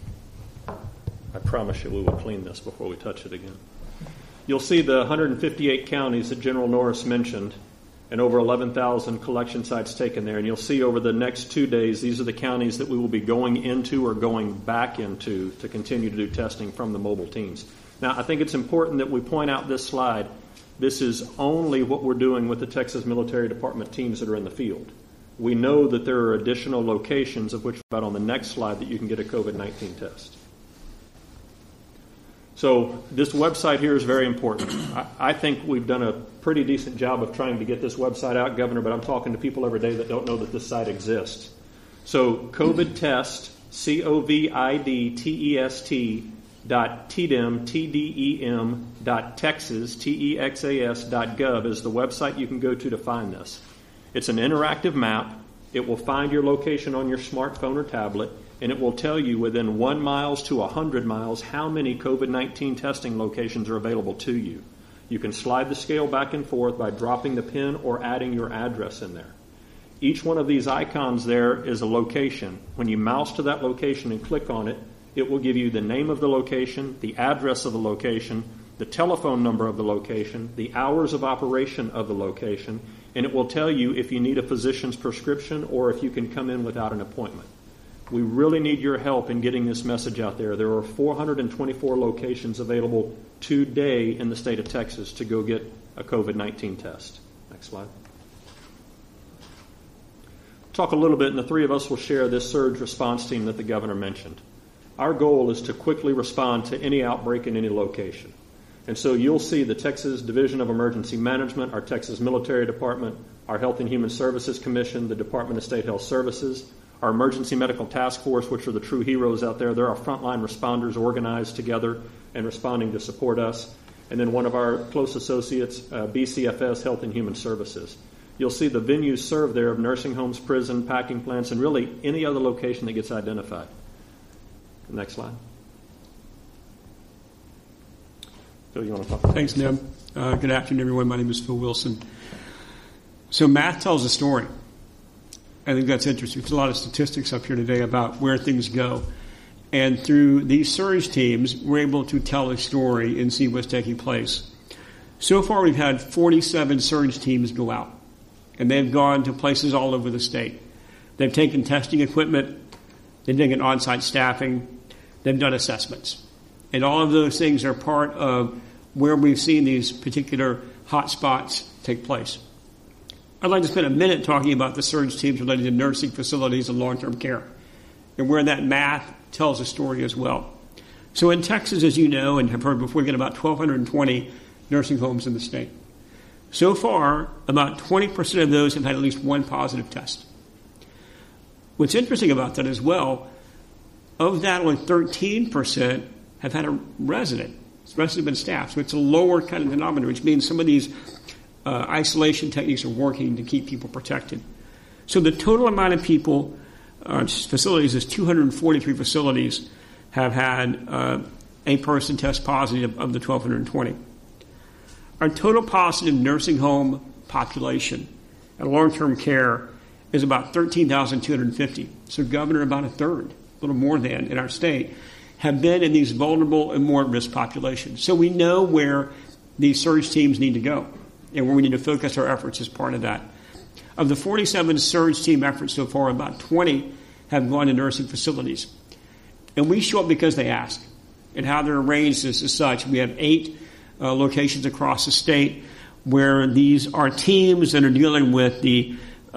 I promise you we will clean this before we touch it again. You'll see the 158 counties that General Norris mentioned and over 11,000 collection sites taken there. And you'll see over the next 2 days, these are the counties that we will be going into or going back into to continue to do testing from the mobile teams. Now, I think it's important that we point out this slide. This is only what we're doing with the Texas Military Department teams that are in the field. We know that there are additional locations, of which about on the next slide, that you can get a COVID-19 test. So this website here is very important. I think we've done a pretty decent job of trying to get this website out, Governor, but I'm talking to people every day that don't know that this site exists. So COVID test, COVIDTEST.TDEM, Texas.gov is the website you can go to find this. It's an interactive map. It will find your location on your smartphone or tablet, and it will tell you within 1 mile to 100 miles how many COVID-19 testing locations are available to you. You can slide the scale back and forth by dropping the pin or adding your address in there. Each one of these icons there is a location. When you mouse to that location and click on it, it will give you the name of the location, the address of the location, the telephone number of the location, the hours of operation of the location, and it will tell you if you need a physician's prescription or if you can come in without an appointment. We really need your help in getting this message out there. There are 424 locations available today in the state of Texas to go get a COVID-19 test. Next slide. Talk a little bit, and the three of us will share this surge response team that the governor mentioned. Our goal is to quickly respond to any outbreak in any location. And so you'll see the Texas Division of Emergency Management, our Texas Military Department, our Health and Human Services Commission, the Department of State Health Services, our Emergency Medical Task Force, which are the true heroes out there. They're our frontline responders organized together and responding to support us. And then one of our close associates, BCFS, Health and Human Services. You'll see the venues served there of nursing homes, prison, packing plants, and really any other location that gets identified. Next slide. Phil, you want to talk about Thanks, Neb. Good afternoon, everyone. My name is Phil Wilson. So math tells a story. I think that's interesting. There's a lot of statistics up here today about where things go. And through these surge teams, we're able to tell a story and see what's taking place. So far, we've had 47 surge teams go out. And they've gone to places all over the state. They've taken testing equipment. They've taken on-site staffing. They've done assessments. And all of those things are part of where we've seen these particular hot spots take place. I'd like to spend a minute talking about the surge teams related to nursing facilities and long-term care, and where that math tells a story as well. So in Texas, as you know and have heard before, we get about 1,220 nursing homes in the state. So far, about 20% of those have had at least one positive test. What's interesting about that as well, of that, only 13% have had a resident. The rest have been staff. So it's a lower kind of denominator, which means some of these isolation techniques are working to keep people protected. So the total amount of people, facilities, is 243 facilities have had a person test positive of the 1,220. Our total positive nursing home population at long-term care is about 13,250. So, Governor, about a third, a little more than in our state, have been in these vulnerable and more at-risk populations. So we know where these surge teams need to go and where we need to focus our efforts as part of that. Of the 47 surge team efforts so far, about 20 have gone to nursing facilities. And we show up because they ask. And how they're arranged is as such. We have 8 locations across the state where these are teams that are dealing with the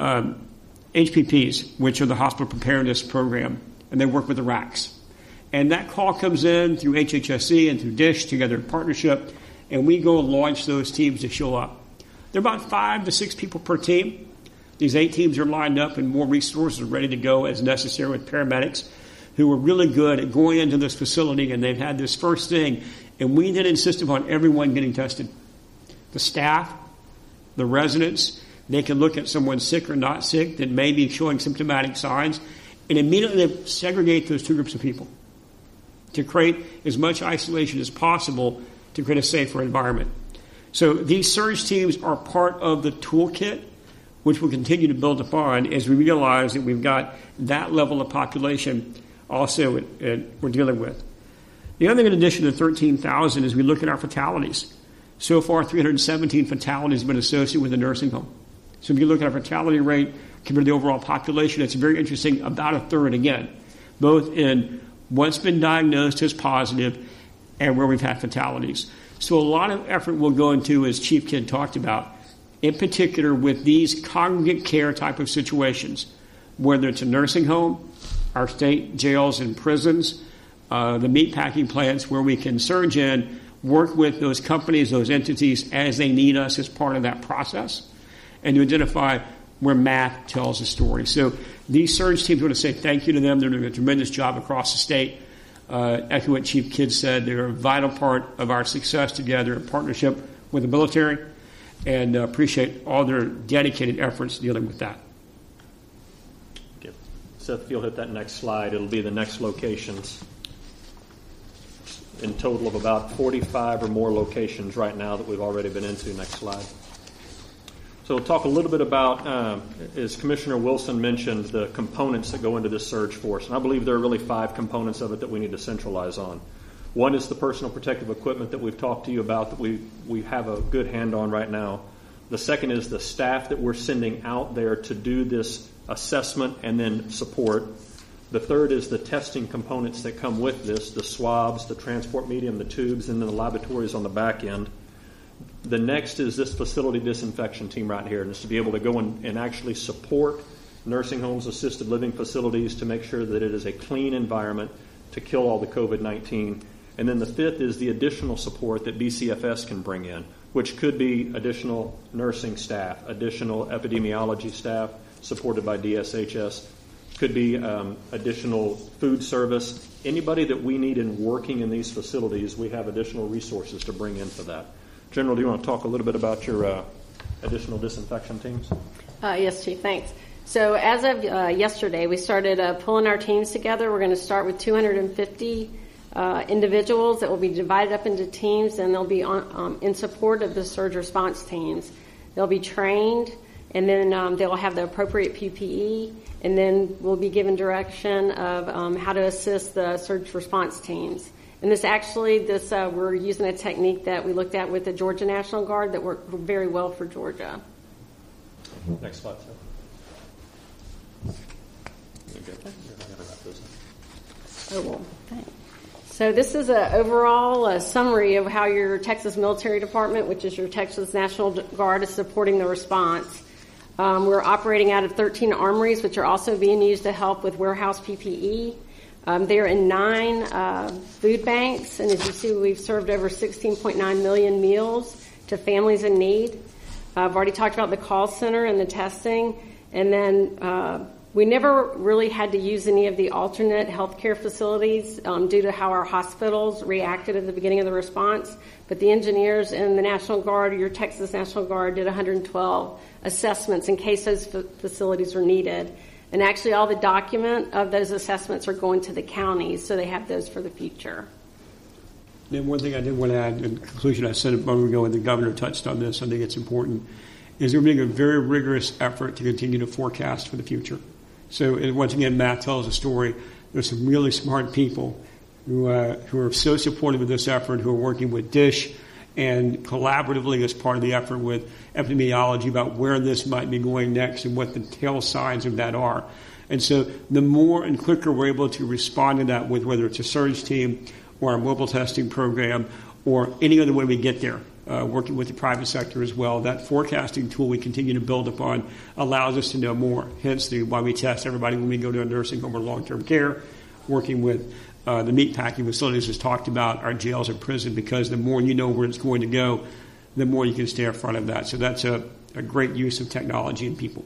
HPPs, which are the Hospital Preparedness Program, and they work with the RACs. And that call comes in through HHSC and through DISH together in partnership, and we go and launch those teams to show up. There are about 5 to 6 people per team. These 8 teams are lined up, and more resources are ready to go as necessary with paramedics who are really good at going into this facility, and they've had this first thing. And we then insist upon everyone getting tested. The staff, the residents, they can look at someone sick or not sick that may be showing symptomatic signs, and immediately segregate those 2 groups of people to create as much isolation as possible to create a safer environment. So these surge teams are part of the toolkit, which we'll continue to build upon as we realize that we've got that level of population also we're dealing with. The other thing in addition to 13,000 is we look at our fatalities. So far, 317 fatalities have been associated with a nursing home. So if you look at our fatality rate compared to the overall population, it's very interesting, about a third again, both in what's been diagnosed as positive and where we've had fatalities. So a lot of effort will go into, as Chief Kidd talked about, in particular with these congregate care type of situations, whether it's a nursing home, our state jails and prisons, the meatpacking plants where we can surge in, work with those companies, those entities as they need us as part of that process, and to identify where math tells a story. So these surge teams, I want to say thank you to them. They're doing a tremendous job across the state. Echo what Chief Kidd said. They're a vital part of our success together in partnership with the military, and appreciate all their dedicated efforts dealing with that. Seth, if you'll hit that next slide, it'll be the next locations. In total of about 45 or more locations right now that we've already been into. Next slide. So we'll talk a little bit about, as Commissioner Wilson mentioned, the components that go into this surge force. And I believe there are really 5 components of it that we need to centralize on. One is the personal protective equipment that we've talked to you about that we have a good hand on right now. The second is the staff that we're sending out there to do this assessment and then support. The third is the testing components that come with this, the swabs, the transport medium, the tubes, and then the laboratories on the back end. The next is this facility disinfection team right here, and it's to be able to go and actually support nursing homes, assisted living facilities to make sure that it is a clean environment to kill all the COVID-19. And then the fifth is the additional support that BCFS can bring in, which could be additional nursing staff, additional epidemiology staff supported by DSHS, could be additional food service. Anybody that we need in working in these facilities, we have additional resources to bring in for that. General, do you want to talk a little bit about your additional disinfection teams? Yes, Chief, thanks. So as of yesterday, we started pulling our teams together. We're going to start with 250 individuals that will be divided up into teams, and they'll be in support of the surge response teams. They'll be trained, and then they'll have the appropriate PPE, and then we'll be given direction of how to assist the surge response teams. And we're using a technique that we looked at with the Georgia National Guard that worked very well for Georgia. Next slide, sir. Oh, well, thanks. So this is an overall summary of how your Texas Military Department, which is your Texas National Guard, is supporting the response. We're operating out of 13 armories, which are also being used to help with warehouse PPE. They're in 9 food banks, and as you see, we've served over 16.9 million meals to families in need. I've already talked about the call center and the testing, and then we never really had to use any of the alternate healthcare facilities due to how our hospitals reacted at the beginning of the response. But the engineers in the National Guard, your Texas National Guard, did 112 assessments in case those facilities were needed. And actually all the document of those assessments are going to the counties, so they have those for the future. Then one thing I did want to add in conclusion, I said a moment ago, and the governor touched on this, I think it's important, is we're making a very rigorous effort to continue to forecast for the future. So once again, Matt tells a story. There's some really smart people who are so supportive of this effort, who are working with DISH and collaboratively as part of the effort with epidemiology about where this might be going next and what the tail signs of that are. And so the more and quicker we're able to respond to that with whether it's a surge team or a mobile testing program or any other way we get there, working with the private sector as well, that forecasting tool we continue to build upon allows us to know more. Hence why we test everybody when we go to a nursing home or long-term care, working with the meatpacking facilities as talked about, our jails and prison, because the more you know where it's going to go, the more you can stay in front of that. So that's a great use of technology and people.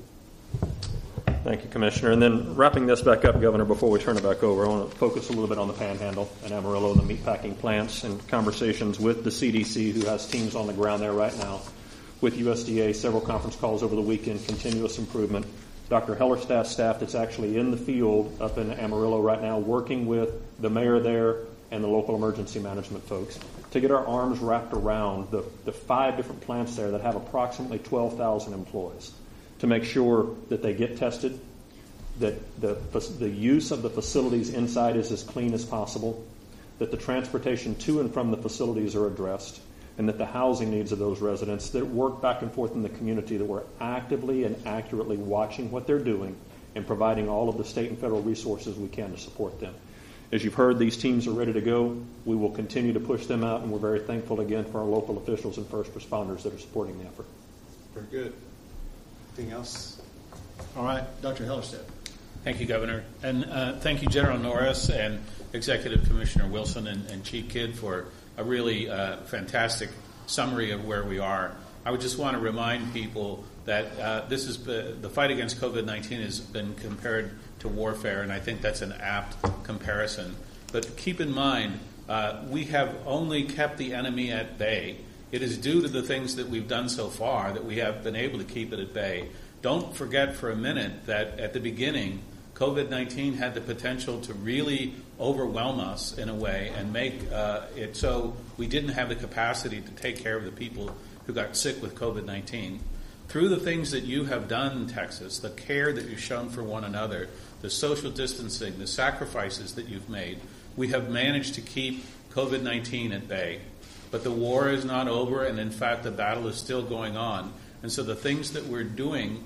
Thank you, Commissioner. And then wrapping this back up, Governor, before we turn it back over, I want to focus a little bit on the Panhandle and Amarillo and the meatpacking plants and conversations with the CDC, who has teams on the ground there right now, with USDA, several conference calls over the weekend, continuous improvement. Dr. Hellerstadt's staff that's actually in the field up in Amarillo right now, working with the mayor there and the local emergency management folks to get our arms wrapped around the 5 different plants there that have approximately 12,000 employees, to make sure that they get tested, that the use of the facilities inside is as clean as possible, that the transportation to and from the facilities are addressed, and that the housing needs of those residents that work back and forth in the community, that we're actively and accurately watching what they're doing and providing all of the state and federal resources we can to support them. As you've heard, these teams are ready to go. We will continue to push them out, and we're very thankful again for our local officials and first responders that are supporting the effort. Very good. Anything else? All right, Dr. Hellerstedt. Thank you, Governor. And thank you, General Norris and Executive Commissioner Wilson and Chief Kidd for a really fantastic summary of where we are. I would just want to remind people that this is the fight against COVID-19 has been compared to warfare, and I think that's an apt comparison. But keep in mind, we have only kept the enemy at bay. It is due to the things that we've done so far that we have been able to keep it at bay. Don't forget for a minute that at the beginning, COVID-19 had the potential to really overwhelm us in a way and make it so we didn't have the capacity to take care of the people who got sick with COVID-19. Through the things that you have done in Texas, the care that you've shown for one another, the social distancing, the sacrifices that you've made, we have managed to keep COVID-19 at bay. But the war is not over, and in fact, the battle is still going on. And so the things that we're doing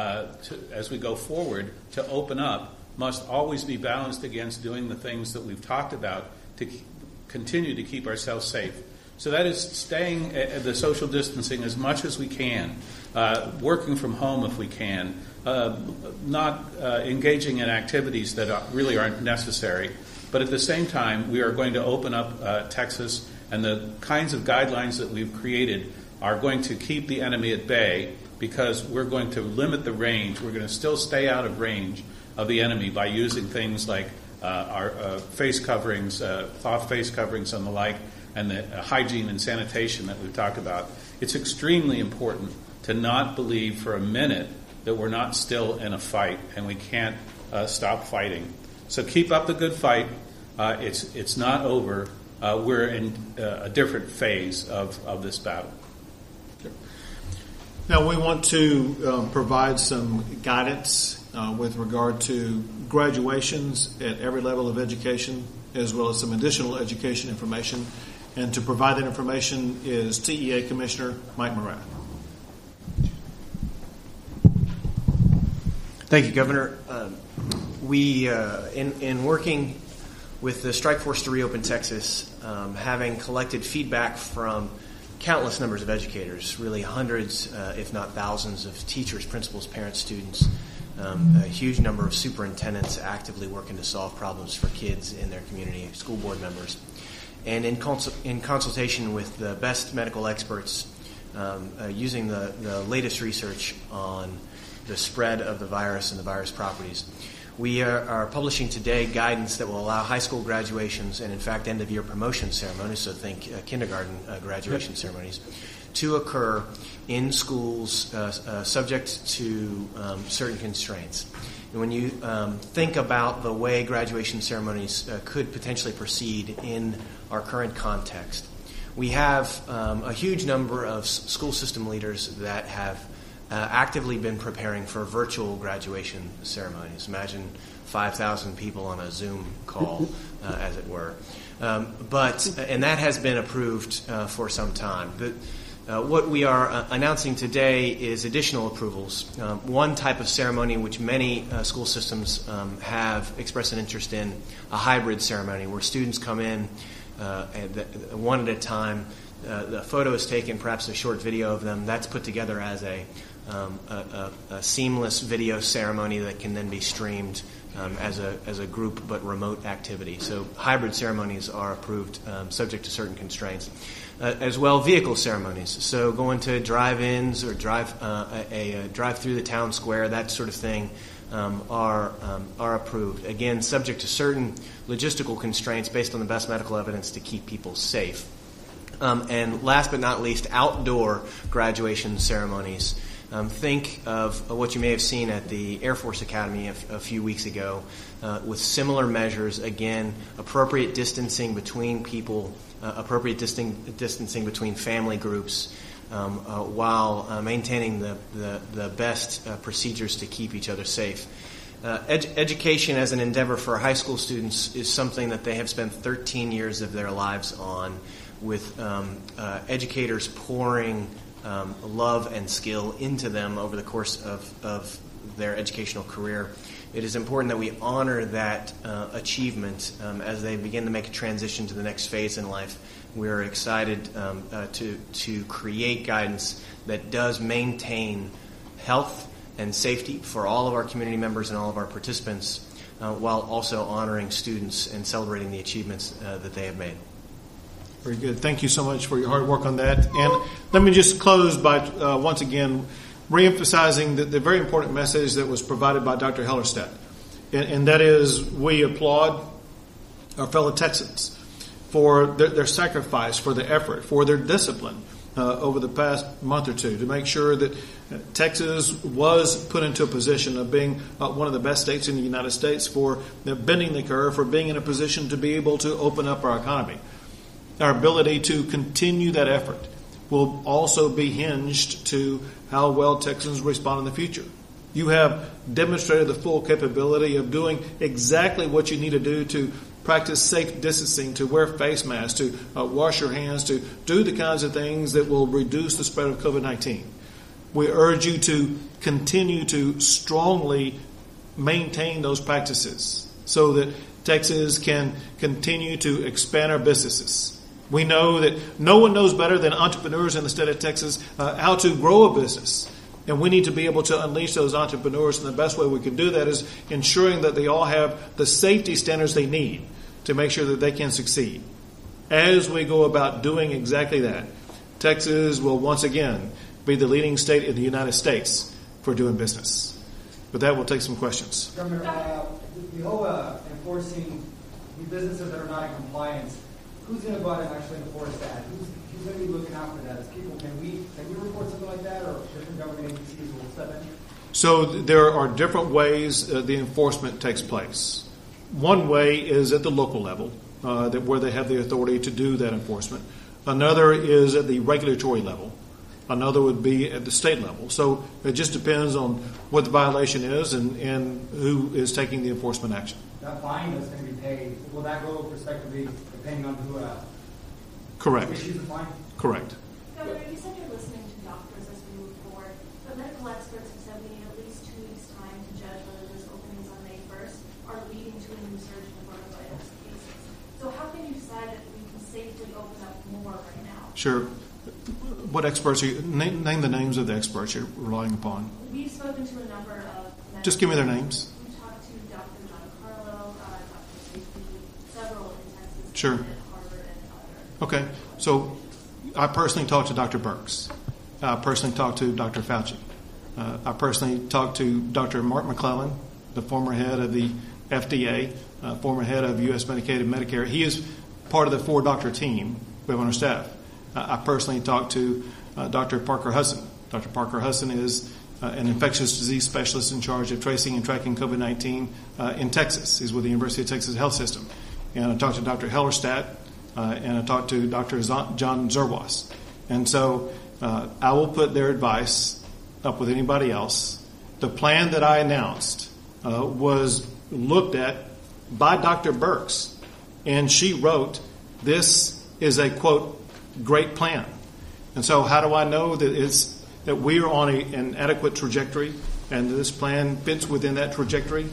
as we go forward to open up must always be balanced against doing the things that we've talked about to continue to keep ourselves safe. So that is staying at the social distancing as much as we can, working from home if we can, not engaging in activities that really aren't necessary. But at the same time, we are going to open up Texas, and the kinds of guidelines that we've created are going to keep the enemy at bay, because we're going to limit the range. We're going to still stay out of range of the enemy by using things like our face coverings, cloth face coverings and the like, and the hygiene and sanitation that we've talked about. It's extremely important to not believe for a minute that we're not still in a fight and we can't stop fighting. So keep up the good fight. It's not over. We're in a different phase of this battle. Now, we want to provide some guidance with regard to graduations at every level of education, as well as some additional education information. And to provide that information is TEA Commissioner Mike Moran. Thank you, Governor. We, in working with the Strike Force to Reopen Texas, having collected feedback from countless numbers of educators, really hundreds, if not thousands of teachers, principals, parents, students, a huge number of superintendents actively working to solve problems for kids in their community, school board members. And in consultation with the best medical experts, using the latest research on the spread of the virus and the virus properties, we are publishing today guidance that will allow high school graduations and, in fact, end-of-year promotion ceremonies, so think kindergarten graduation ceremonies, to occur in schools subject to certain constraints. And when you think about the way graduation ceremonies could potentially proceed in our current context, we have a huge number of school system leaders that have actively been preparing for virtual graduation ceremonies. Imagine 5,000 people on a Zoom call, as it were. And that has been approved for some time. What we are announcing today is additional approvals. One type of ceremony which many school systems have expressed an interest in, a hybrid ceremony where students come in one at a time. The photo is taken, perhaps a short video of them. That's put together as a seamless video ceremony that can then be streamed as a group but remote activity. So hybrid ceremonies are approved subject to certain constraints. As well, vehicle ceremonies. So going to drive-ins or drive through the town square, that sort of thing, are approved. Again, subject to certain logistical constraints based on the best medical evidence to keep people safe. And last but not least, outdoor graduation ceremonies. Think of what you may have seen at the Air Force Academy a few weeks ago with similar measures. Again, appropriate distancing between people, appropriate distancing between family groups, while maintaining the best procedures to keep each other safe. Education as an endeavor for high school students is something that they have spent 13 years of their lives on, with educators pouring love and skill into them over the course of their educational career. It is important that we honor that achievement as they begin to make a transition to the next phase in life. We're excited to create guidance that does maintain health and safety for all of our community members and all of our participants, while also honoring students and celebrating the achievements that they have made. Very good. Thank you so much for your hard work on that. And let me just close by once again reemphasizing the very important message that was provided by Dr. Hellerstedt. And that is, we applaud our fellow Texans for their sacrifice, for their effort, for their discipline over the past month or two to make sure that Texas was put into a position of being one of the best states in the United States, for bending the curve, for being in a position to be able to open up our economy. Our ability to continue that effort will also be hinged to how well Texans respond in the future. You have demonstrated the full capability of doing exactly what you need to do to practice safe distancing, to wear face masks, to wash your hands, to do the kinds of things that will reduce the spread of COVID-19. We urge you to continue to strongly maintain those practices so that Texas can continue to expand our businesses. We know that no one knows better than entrepreneurs in the state of Texas how to grow a business. And we need to be able to unleash those entrepreneurs, and the best way we can do that is ensuring that they all have the safety standards they need to make sure that they can succeed. As we go about doing exactly that, Texas will once again be the leading state in the United States for doing business. But that will take some questions. Governor, the whole enforcing the businesses that are not in compliance, who's going to go out and actually enforce that? Who's going to be looking out for that? As people, can we report something like that, or different government agencies will step in? So there are different ways the enforcement takes place. One way is at the local level, where they have the authority to do that enforcement. Another is at the regulatory level. Another would be at the state level. So it just depends on what the violation is and who is taking the enforcement action. That fine that's going to be paid, will that go prospectively depending on who Correct. issues the fine? Correct. Governor, you said you're listening to doctors as we move forward, but medical experts have said we need at least 2 weeks' time to judge whether those openings on May 1st are leading to a new surge in coronavirus cases. So how can you decide that we can safely open up more right now? Sure. What experts are you, name the names of the experts you're relying upon. We've spoken to a number of medical Just give me their names. We've talked to Dr. John Carlo, Dr. Safety, several in Texas, Sure. and Harvard, and others. Okay. So I personally talked to Dr. Birx. I personally talked to Dr. Fauci. I personally talked to Dr. Mark McClellan, the former head of the FDA, former head of U.S. Medicaid and Medicare. He is part of the 4-doctor team we have on our staff. I personally talked to Dr. Parker Hudson. Dr. Parker Hudson is an infectious disease specialist in charge of tracing and tracking COVID-19 in Texas. He's with the University of Texas Health System. And I talked to Dr. Hellerstadt, and I talked to Dr. John Zerwas. And so I will put their advice up with anybody else. The plan that I announced was looked at by Dr. Birx, and she wrote, "This is a, quote, great plan." And so how do I know that we are on an adequate trajectory and this plan fits within that trajectory?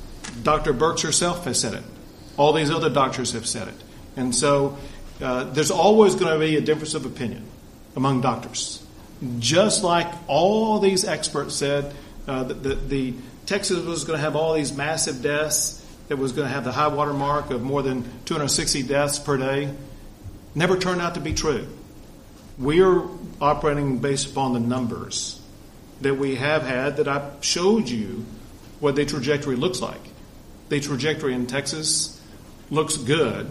Dr. Birx herself has said it. All these other doctors have said it. And so there's always going to be a difference of opinion among doctors. Just like all these experts said that the Texas was going to have all these massive deaths, it was going to have the high water mark of more than 260 deaths per day, never turned out to be true. We are operating based upon the numbers that we have had that I showed you what the trajectory looks like. The trajectory in Texas looks good.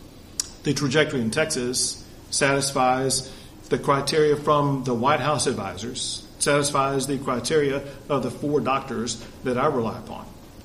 The trajectory in Texas satisfies the criteria from the White House advisors, satisfies the criteria of the 4 doctors that I rely upon.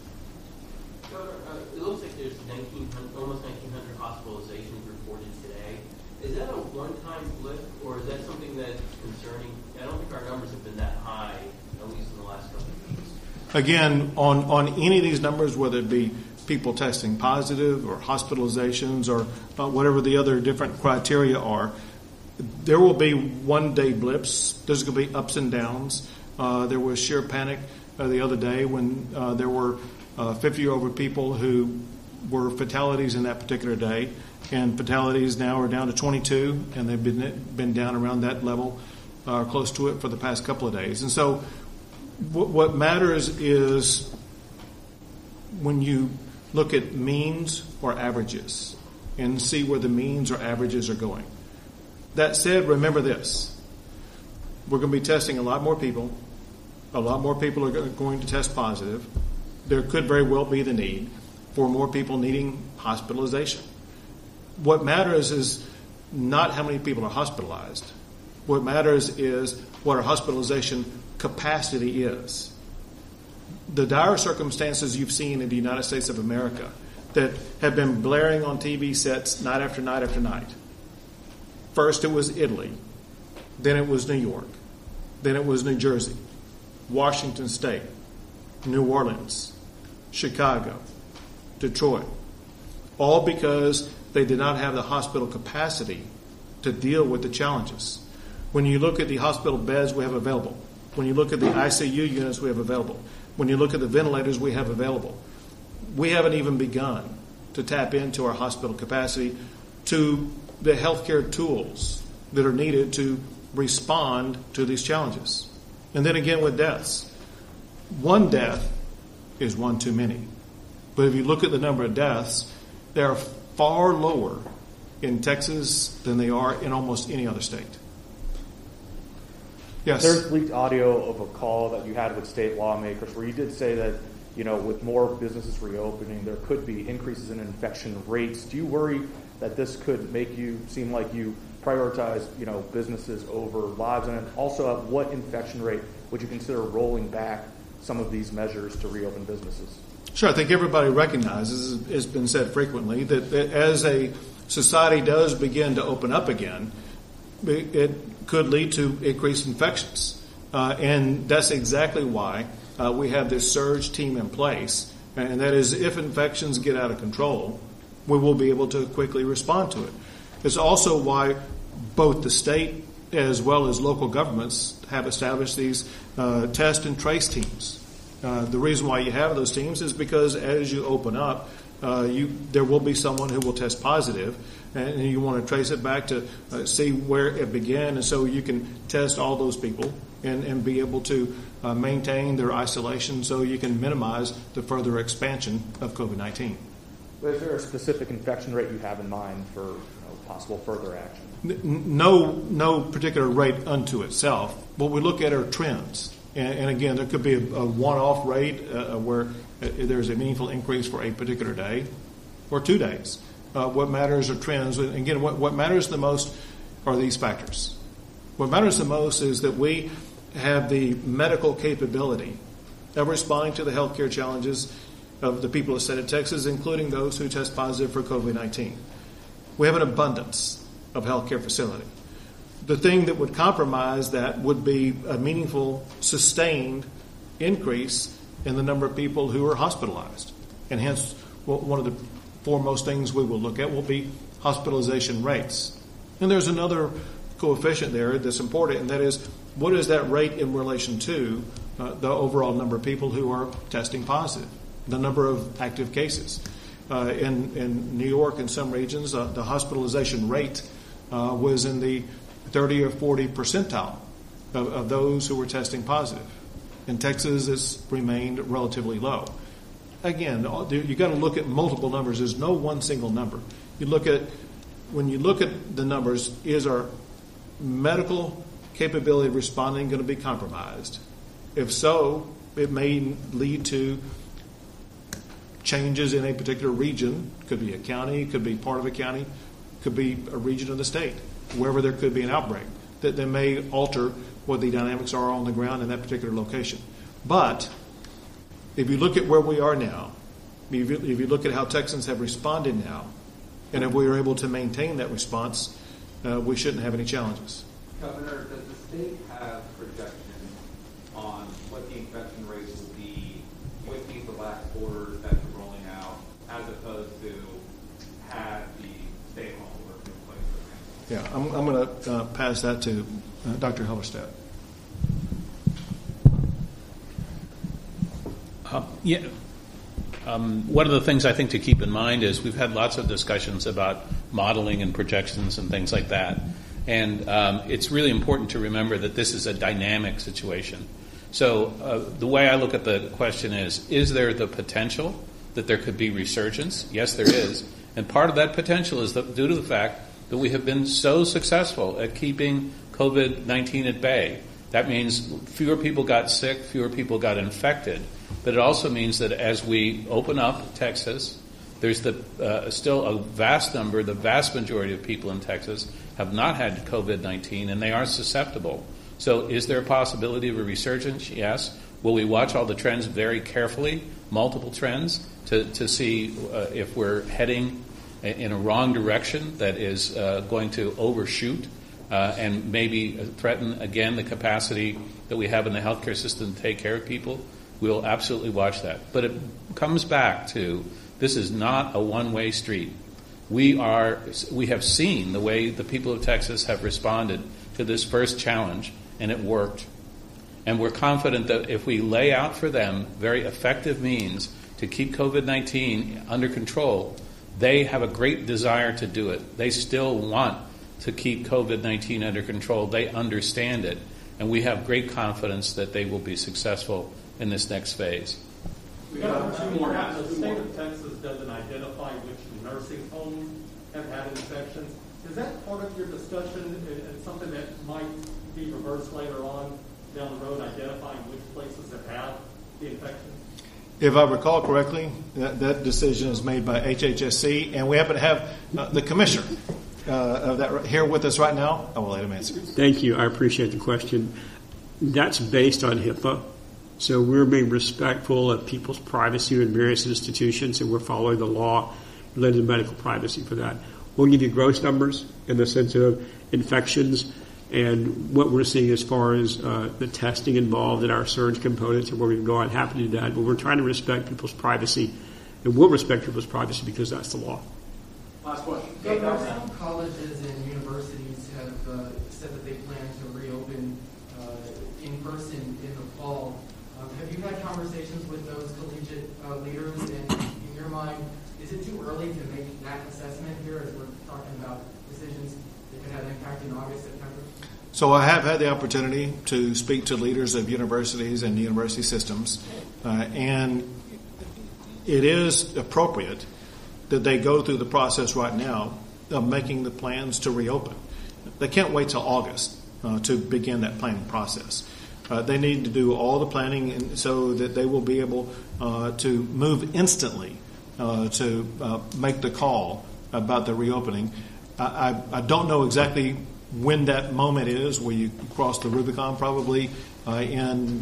It looks like there's almost 1,900 hospitalizations reported today. Is that a one-time blip, or is that something that's concerning? I don't think our numbers have been that high, at least in the last couple of weeks. Again, on any of these numbers, whether it be people testing positive or hospitalizations or whatever the other different criteria are, there will be one-day blips. There's going to be ups and downs. There was sheer panic the other day when there were 50 over people who were fatalities in that particular day, and fatalities now are down to 22, and they've been down around that level, close to it for the past couple of days. And so what matters is when you look at means or averages and see where the means or averages are going. That said, remember this. We're going to be testing a lot more people. A lot more people are going to test positive. There could very well be the need for more people needing hospitalization. What matters is not how many people are hospitalized. What matters is what our hospitalization capacity is. The dire circumstances you've seen in the United States of America that have been blaring on TV sets night after night after night. First it was Italy, then it was New York, then it was New Jersey, Washington State, New Orleans, Chicago, Detroit, all because they did not have the hospital capacity to deal with the challenges. When you look at the hospital beds we have available, when you look at the ICU units we have available, when you look at the ventilators we have available, we haven't even begun to tap into our hospital capacity to the healthcare tools that are needed to respond to these challenges. And then again with deaths. One death is one too many. But if you look at the number of deaths, there are far lower in Texas than they are in almost any other state. Yes. There's leaked audio of a call that you had with state lawmakers where you did say that, with more businesses reopening, there could be increases in infection rates. Do you worry that this could make you seem like you prioritize, businesses over lives? And also, at what infection rate would you consider rolling back some of these measures to reopen businesses? Sure. I think everybody recognizes, it's been said frequently, that as a society does begin to open up again, it could lead to increased infections. And that's exactly why we have this surge team in place. And that is, if infections get out of control, we will be able to quickly respond to it. It's also why both the state as well as local governments have established these test and trace teams. The reason why you have those teams is because as you open up, there will be someone who will test positive, and you want to trace it back to see where it began, and so you can test all those people and be able to maintain their isolation so you can minimize the further expansion of COVID-19. Is there a specific infection rate you have in mind for possible further action? No particular rate unto itself. What we look at are trends. And again, there could be a one-off rate where there's a meaningful increase for a particular day or 2 days. What matters are trends. And again, what matters the most are these factors. What matters the most is that we have the medical capability of responding to the healthcare challenges of the people of the state of Texas, including those who test positive for COVID-19. We have an abundance of healthcare facility. The thing that would compromise that would be a meaningful, sustained increase in the number of people who are hospitalized. And hence, one of the foremost things we will look at will be hospitalization rates. And there's another coefficient there that's important, and that is, what is that rate in relation to the overall number of people who are testing positive, the number of active cases? In New York, in some regions, the hospitalization rate was in the 30 or 40 percentile of those who were testing positive. In Texas, it's remained relatively low. Again, you got to look at multiple numbers. There's no one single number. When you look at the numbers, is our medical capability of responding going to be compromised? If so, it may lead to changes in a particular region. Could be a county, could be part of a county, could be a region of the state, wherever there could be an outbreak, that may alter what the dynamics are on the ground in that particular location. But if you look at where we are now, if you look at how Texans have responded now, and if we are able to maintain that response, we shouldn't have any challenges. Governor, does the state have projections on what the infection rate will be with these relaxed orders that you're rolling out, as opposed to have the stay-at-home orders in place? Yeah, I'm going to pass that to Dr. Hellerstedt. One of the things I think to keep in mind is we've had lots of discussions about modeling and projections and things like that. And it's really important to remember that this is a dynamic situation. So the way I look at the question is there the potential that there could be resurgence? Yes, there is. And part of that potential is due to the fact that we have been so successful at keeping COVID-19 at bay. That means fewer people got sick, fewer people got infected. But it also means that as we open up Texas, there's still a vast number, the vast majority of people in Texas have not had COVID-19, and they are susceptible. So is there a possibility of a resurgence? Yes. Will we watch all the trends very carefully, multiple trends, to see if we're heading in a wrong direction that is going to overshoot and maybe threaten, again, the capacity that we have in the healthcare system to take care of people? We'll absolutely watch that. But it comes back to this is not a one-way street. We have seen the way the people of Texas have responded to this first challenge, and it worked. And we're confident that if we lay out for them very effective means to keep COVID-19 under control, they have a great desire to do it. They still want to keep COVID-19 under control. They understand it. And we have great confidence that they will be successful in this next phase. We have two more now. The state of Texas doesn't identify which nursing homes have had infections. Is that part of your discussion and something that might be reversed later on down the road, identifying which places have had the infection? If I recall correctly, that decision is made by HHSC, and we happen to have the commissioner of that here with us right now. I will let him answer. Thank you. I appreciate the question. That's based on HIPAA. So we're being respectful of people's privacy in various institutions, and we're following the law related to medical privacy for that. We'll give you gross numbers in the sense of infections and what we're seeing as far as the testing involved in our surge components and where we can go on. Happy to do that, but we're trying to respect people's privacy, and we'll respect people's privacy because that's the law. Last question. Governor, some colleges and universities have said that they plan to reopen in person in the fall. Have you had conversations with those collegiate leaders? And in your mind, is it too early to make that assessment here as we're talking about decisions that could have an impact in August, September? So I have had the opportunity to speak to leaders of universities and university systems, and it is appropriate that they go through the process right now of making the plans to reopen. They can't wait till August to begin that planning process. They need to do all the planning so that they will be able to move instantly to make the call about the reopening. I don't know exactly when that moment is where you cross the Rubicon, probably in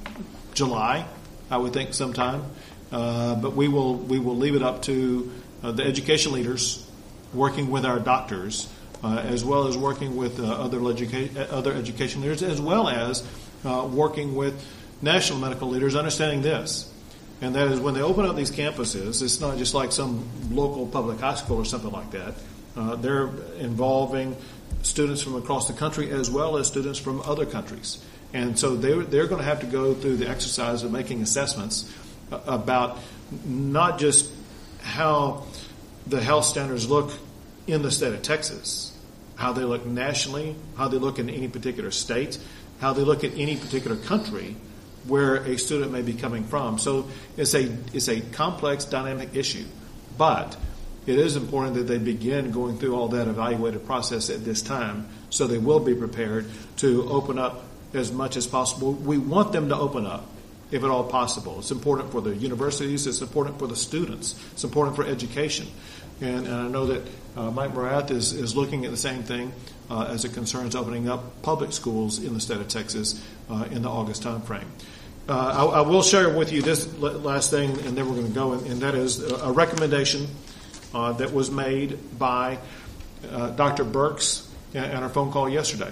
July, I would think sometime. But we will leave it up to the education leaders working with our doctors, as well as working with other education leaders, as well as working with national medical leaders, understanding this. And that is when they open up these campuses, it's not just like some local public high school or something like that. They're involving students from across the country as well as students from other countries. And so they're going to have to go through the exercise of making assessments about not just how the health standards look in the state of Texas, how they look nationally, how they look in any particular state, how they look at any particular country where a student may be coming from. So it's a complex, dynamic issue. But it is important that they begin going through all that evaluated process at this time so they will be prepared to open up as much as possible. We want them to open up, if at all possible. It's important for the universities. It's important for the students. It's important for education. And I know that Mike Morath is looking at the same thing as it concerns opening up public schools in the state of Texas in the August time frame. I will share with you this last thing, and then we're going to go, and that is a recommendation that was made by Dr. Burks on our phone call yesterday.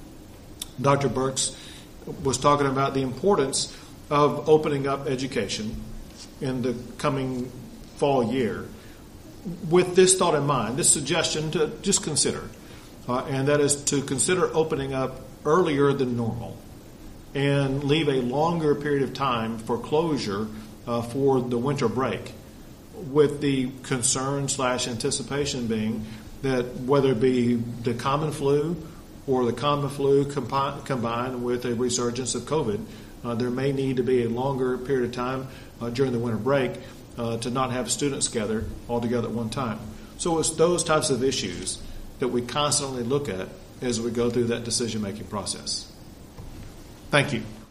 Dr. Burks was talking about the importance of opening up education in the coming fall year with this thought in mind, this suggestion to just consider, and that is to consider opening up earlier than normal and leave a longer period of time for closure for the winter break, with the concern / anticipation being that whether it be the common flu or the common flu combined with a resurgence of COVID, there may need to be a longer period of time during the winter break to not have students gather all together at one time. So it's those types of issues that we constantly look at as we go through that decision-making process. Thank you.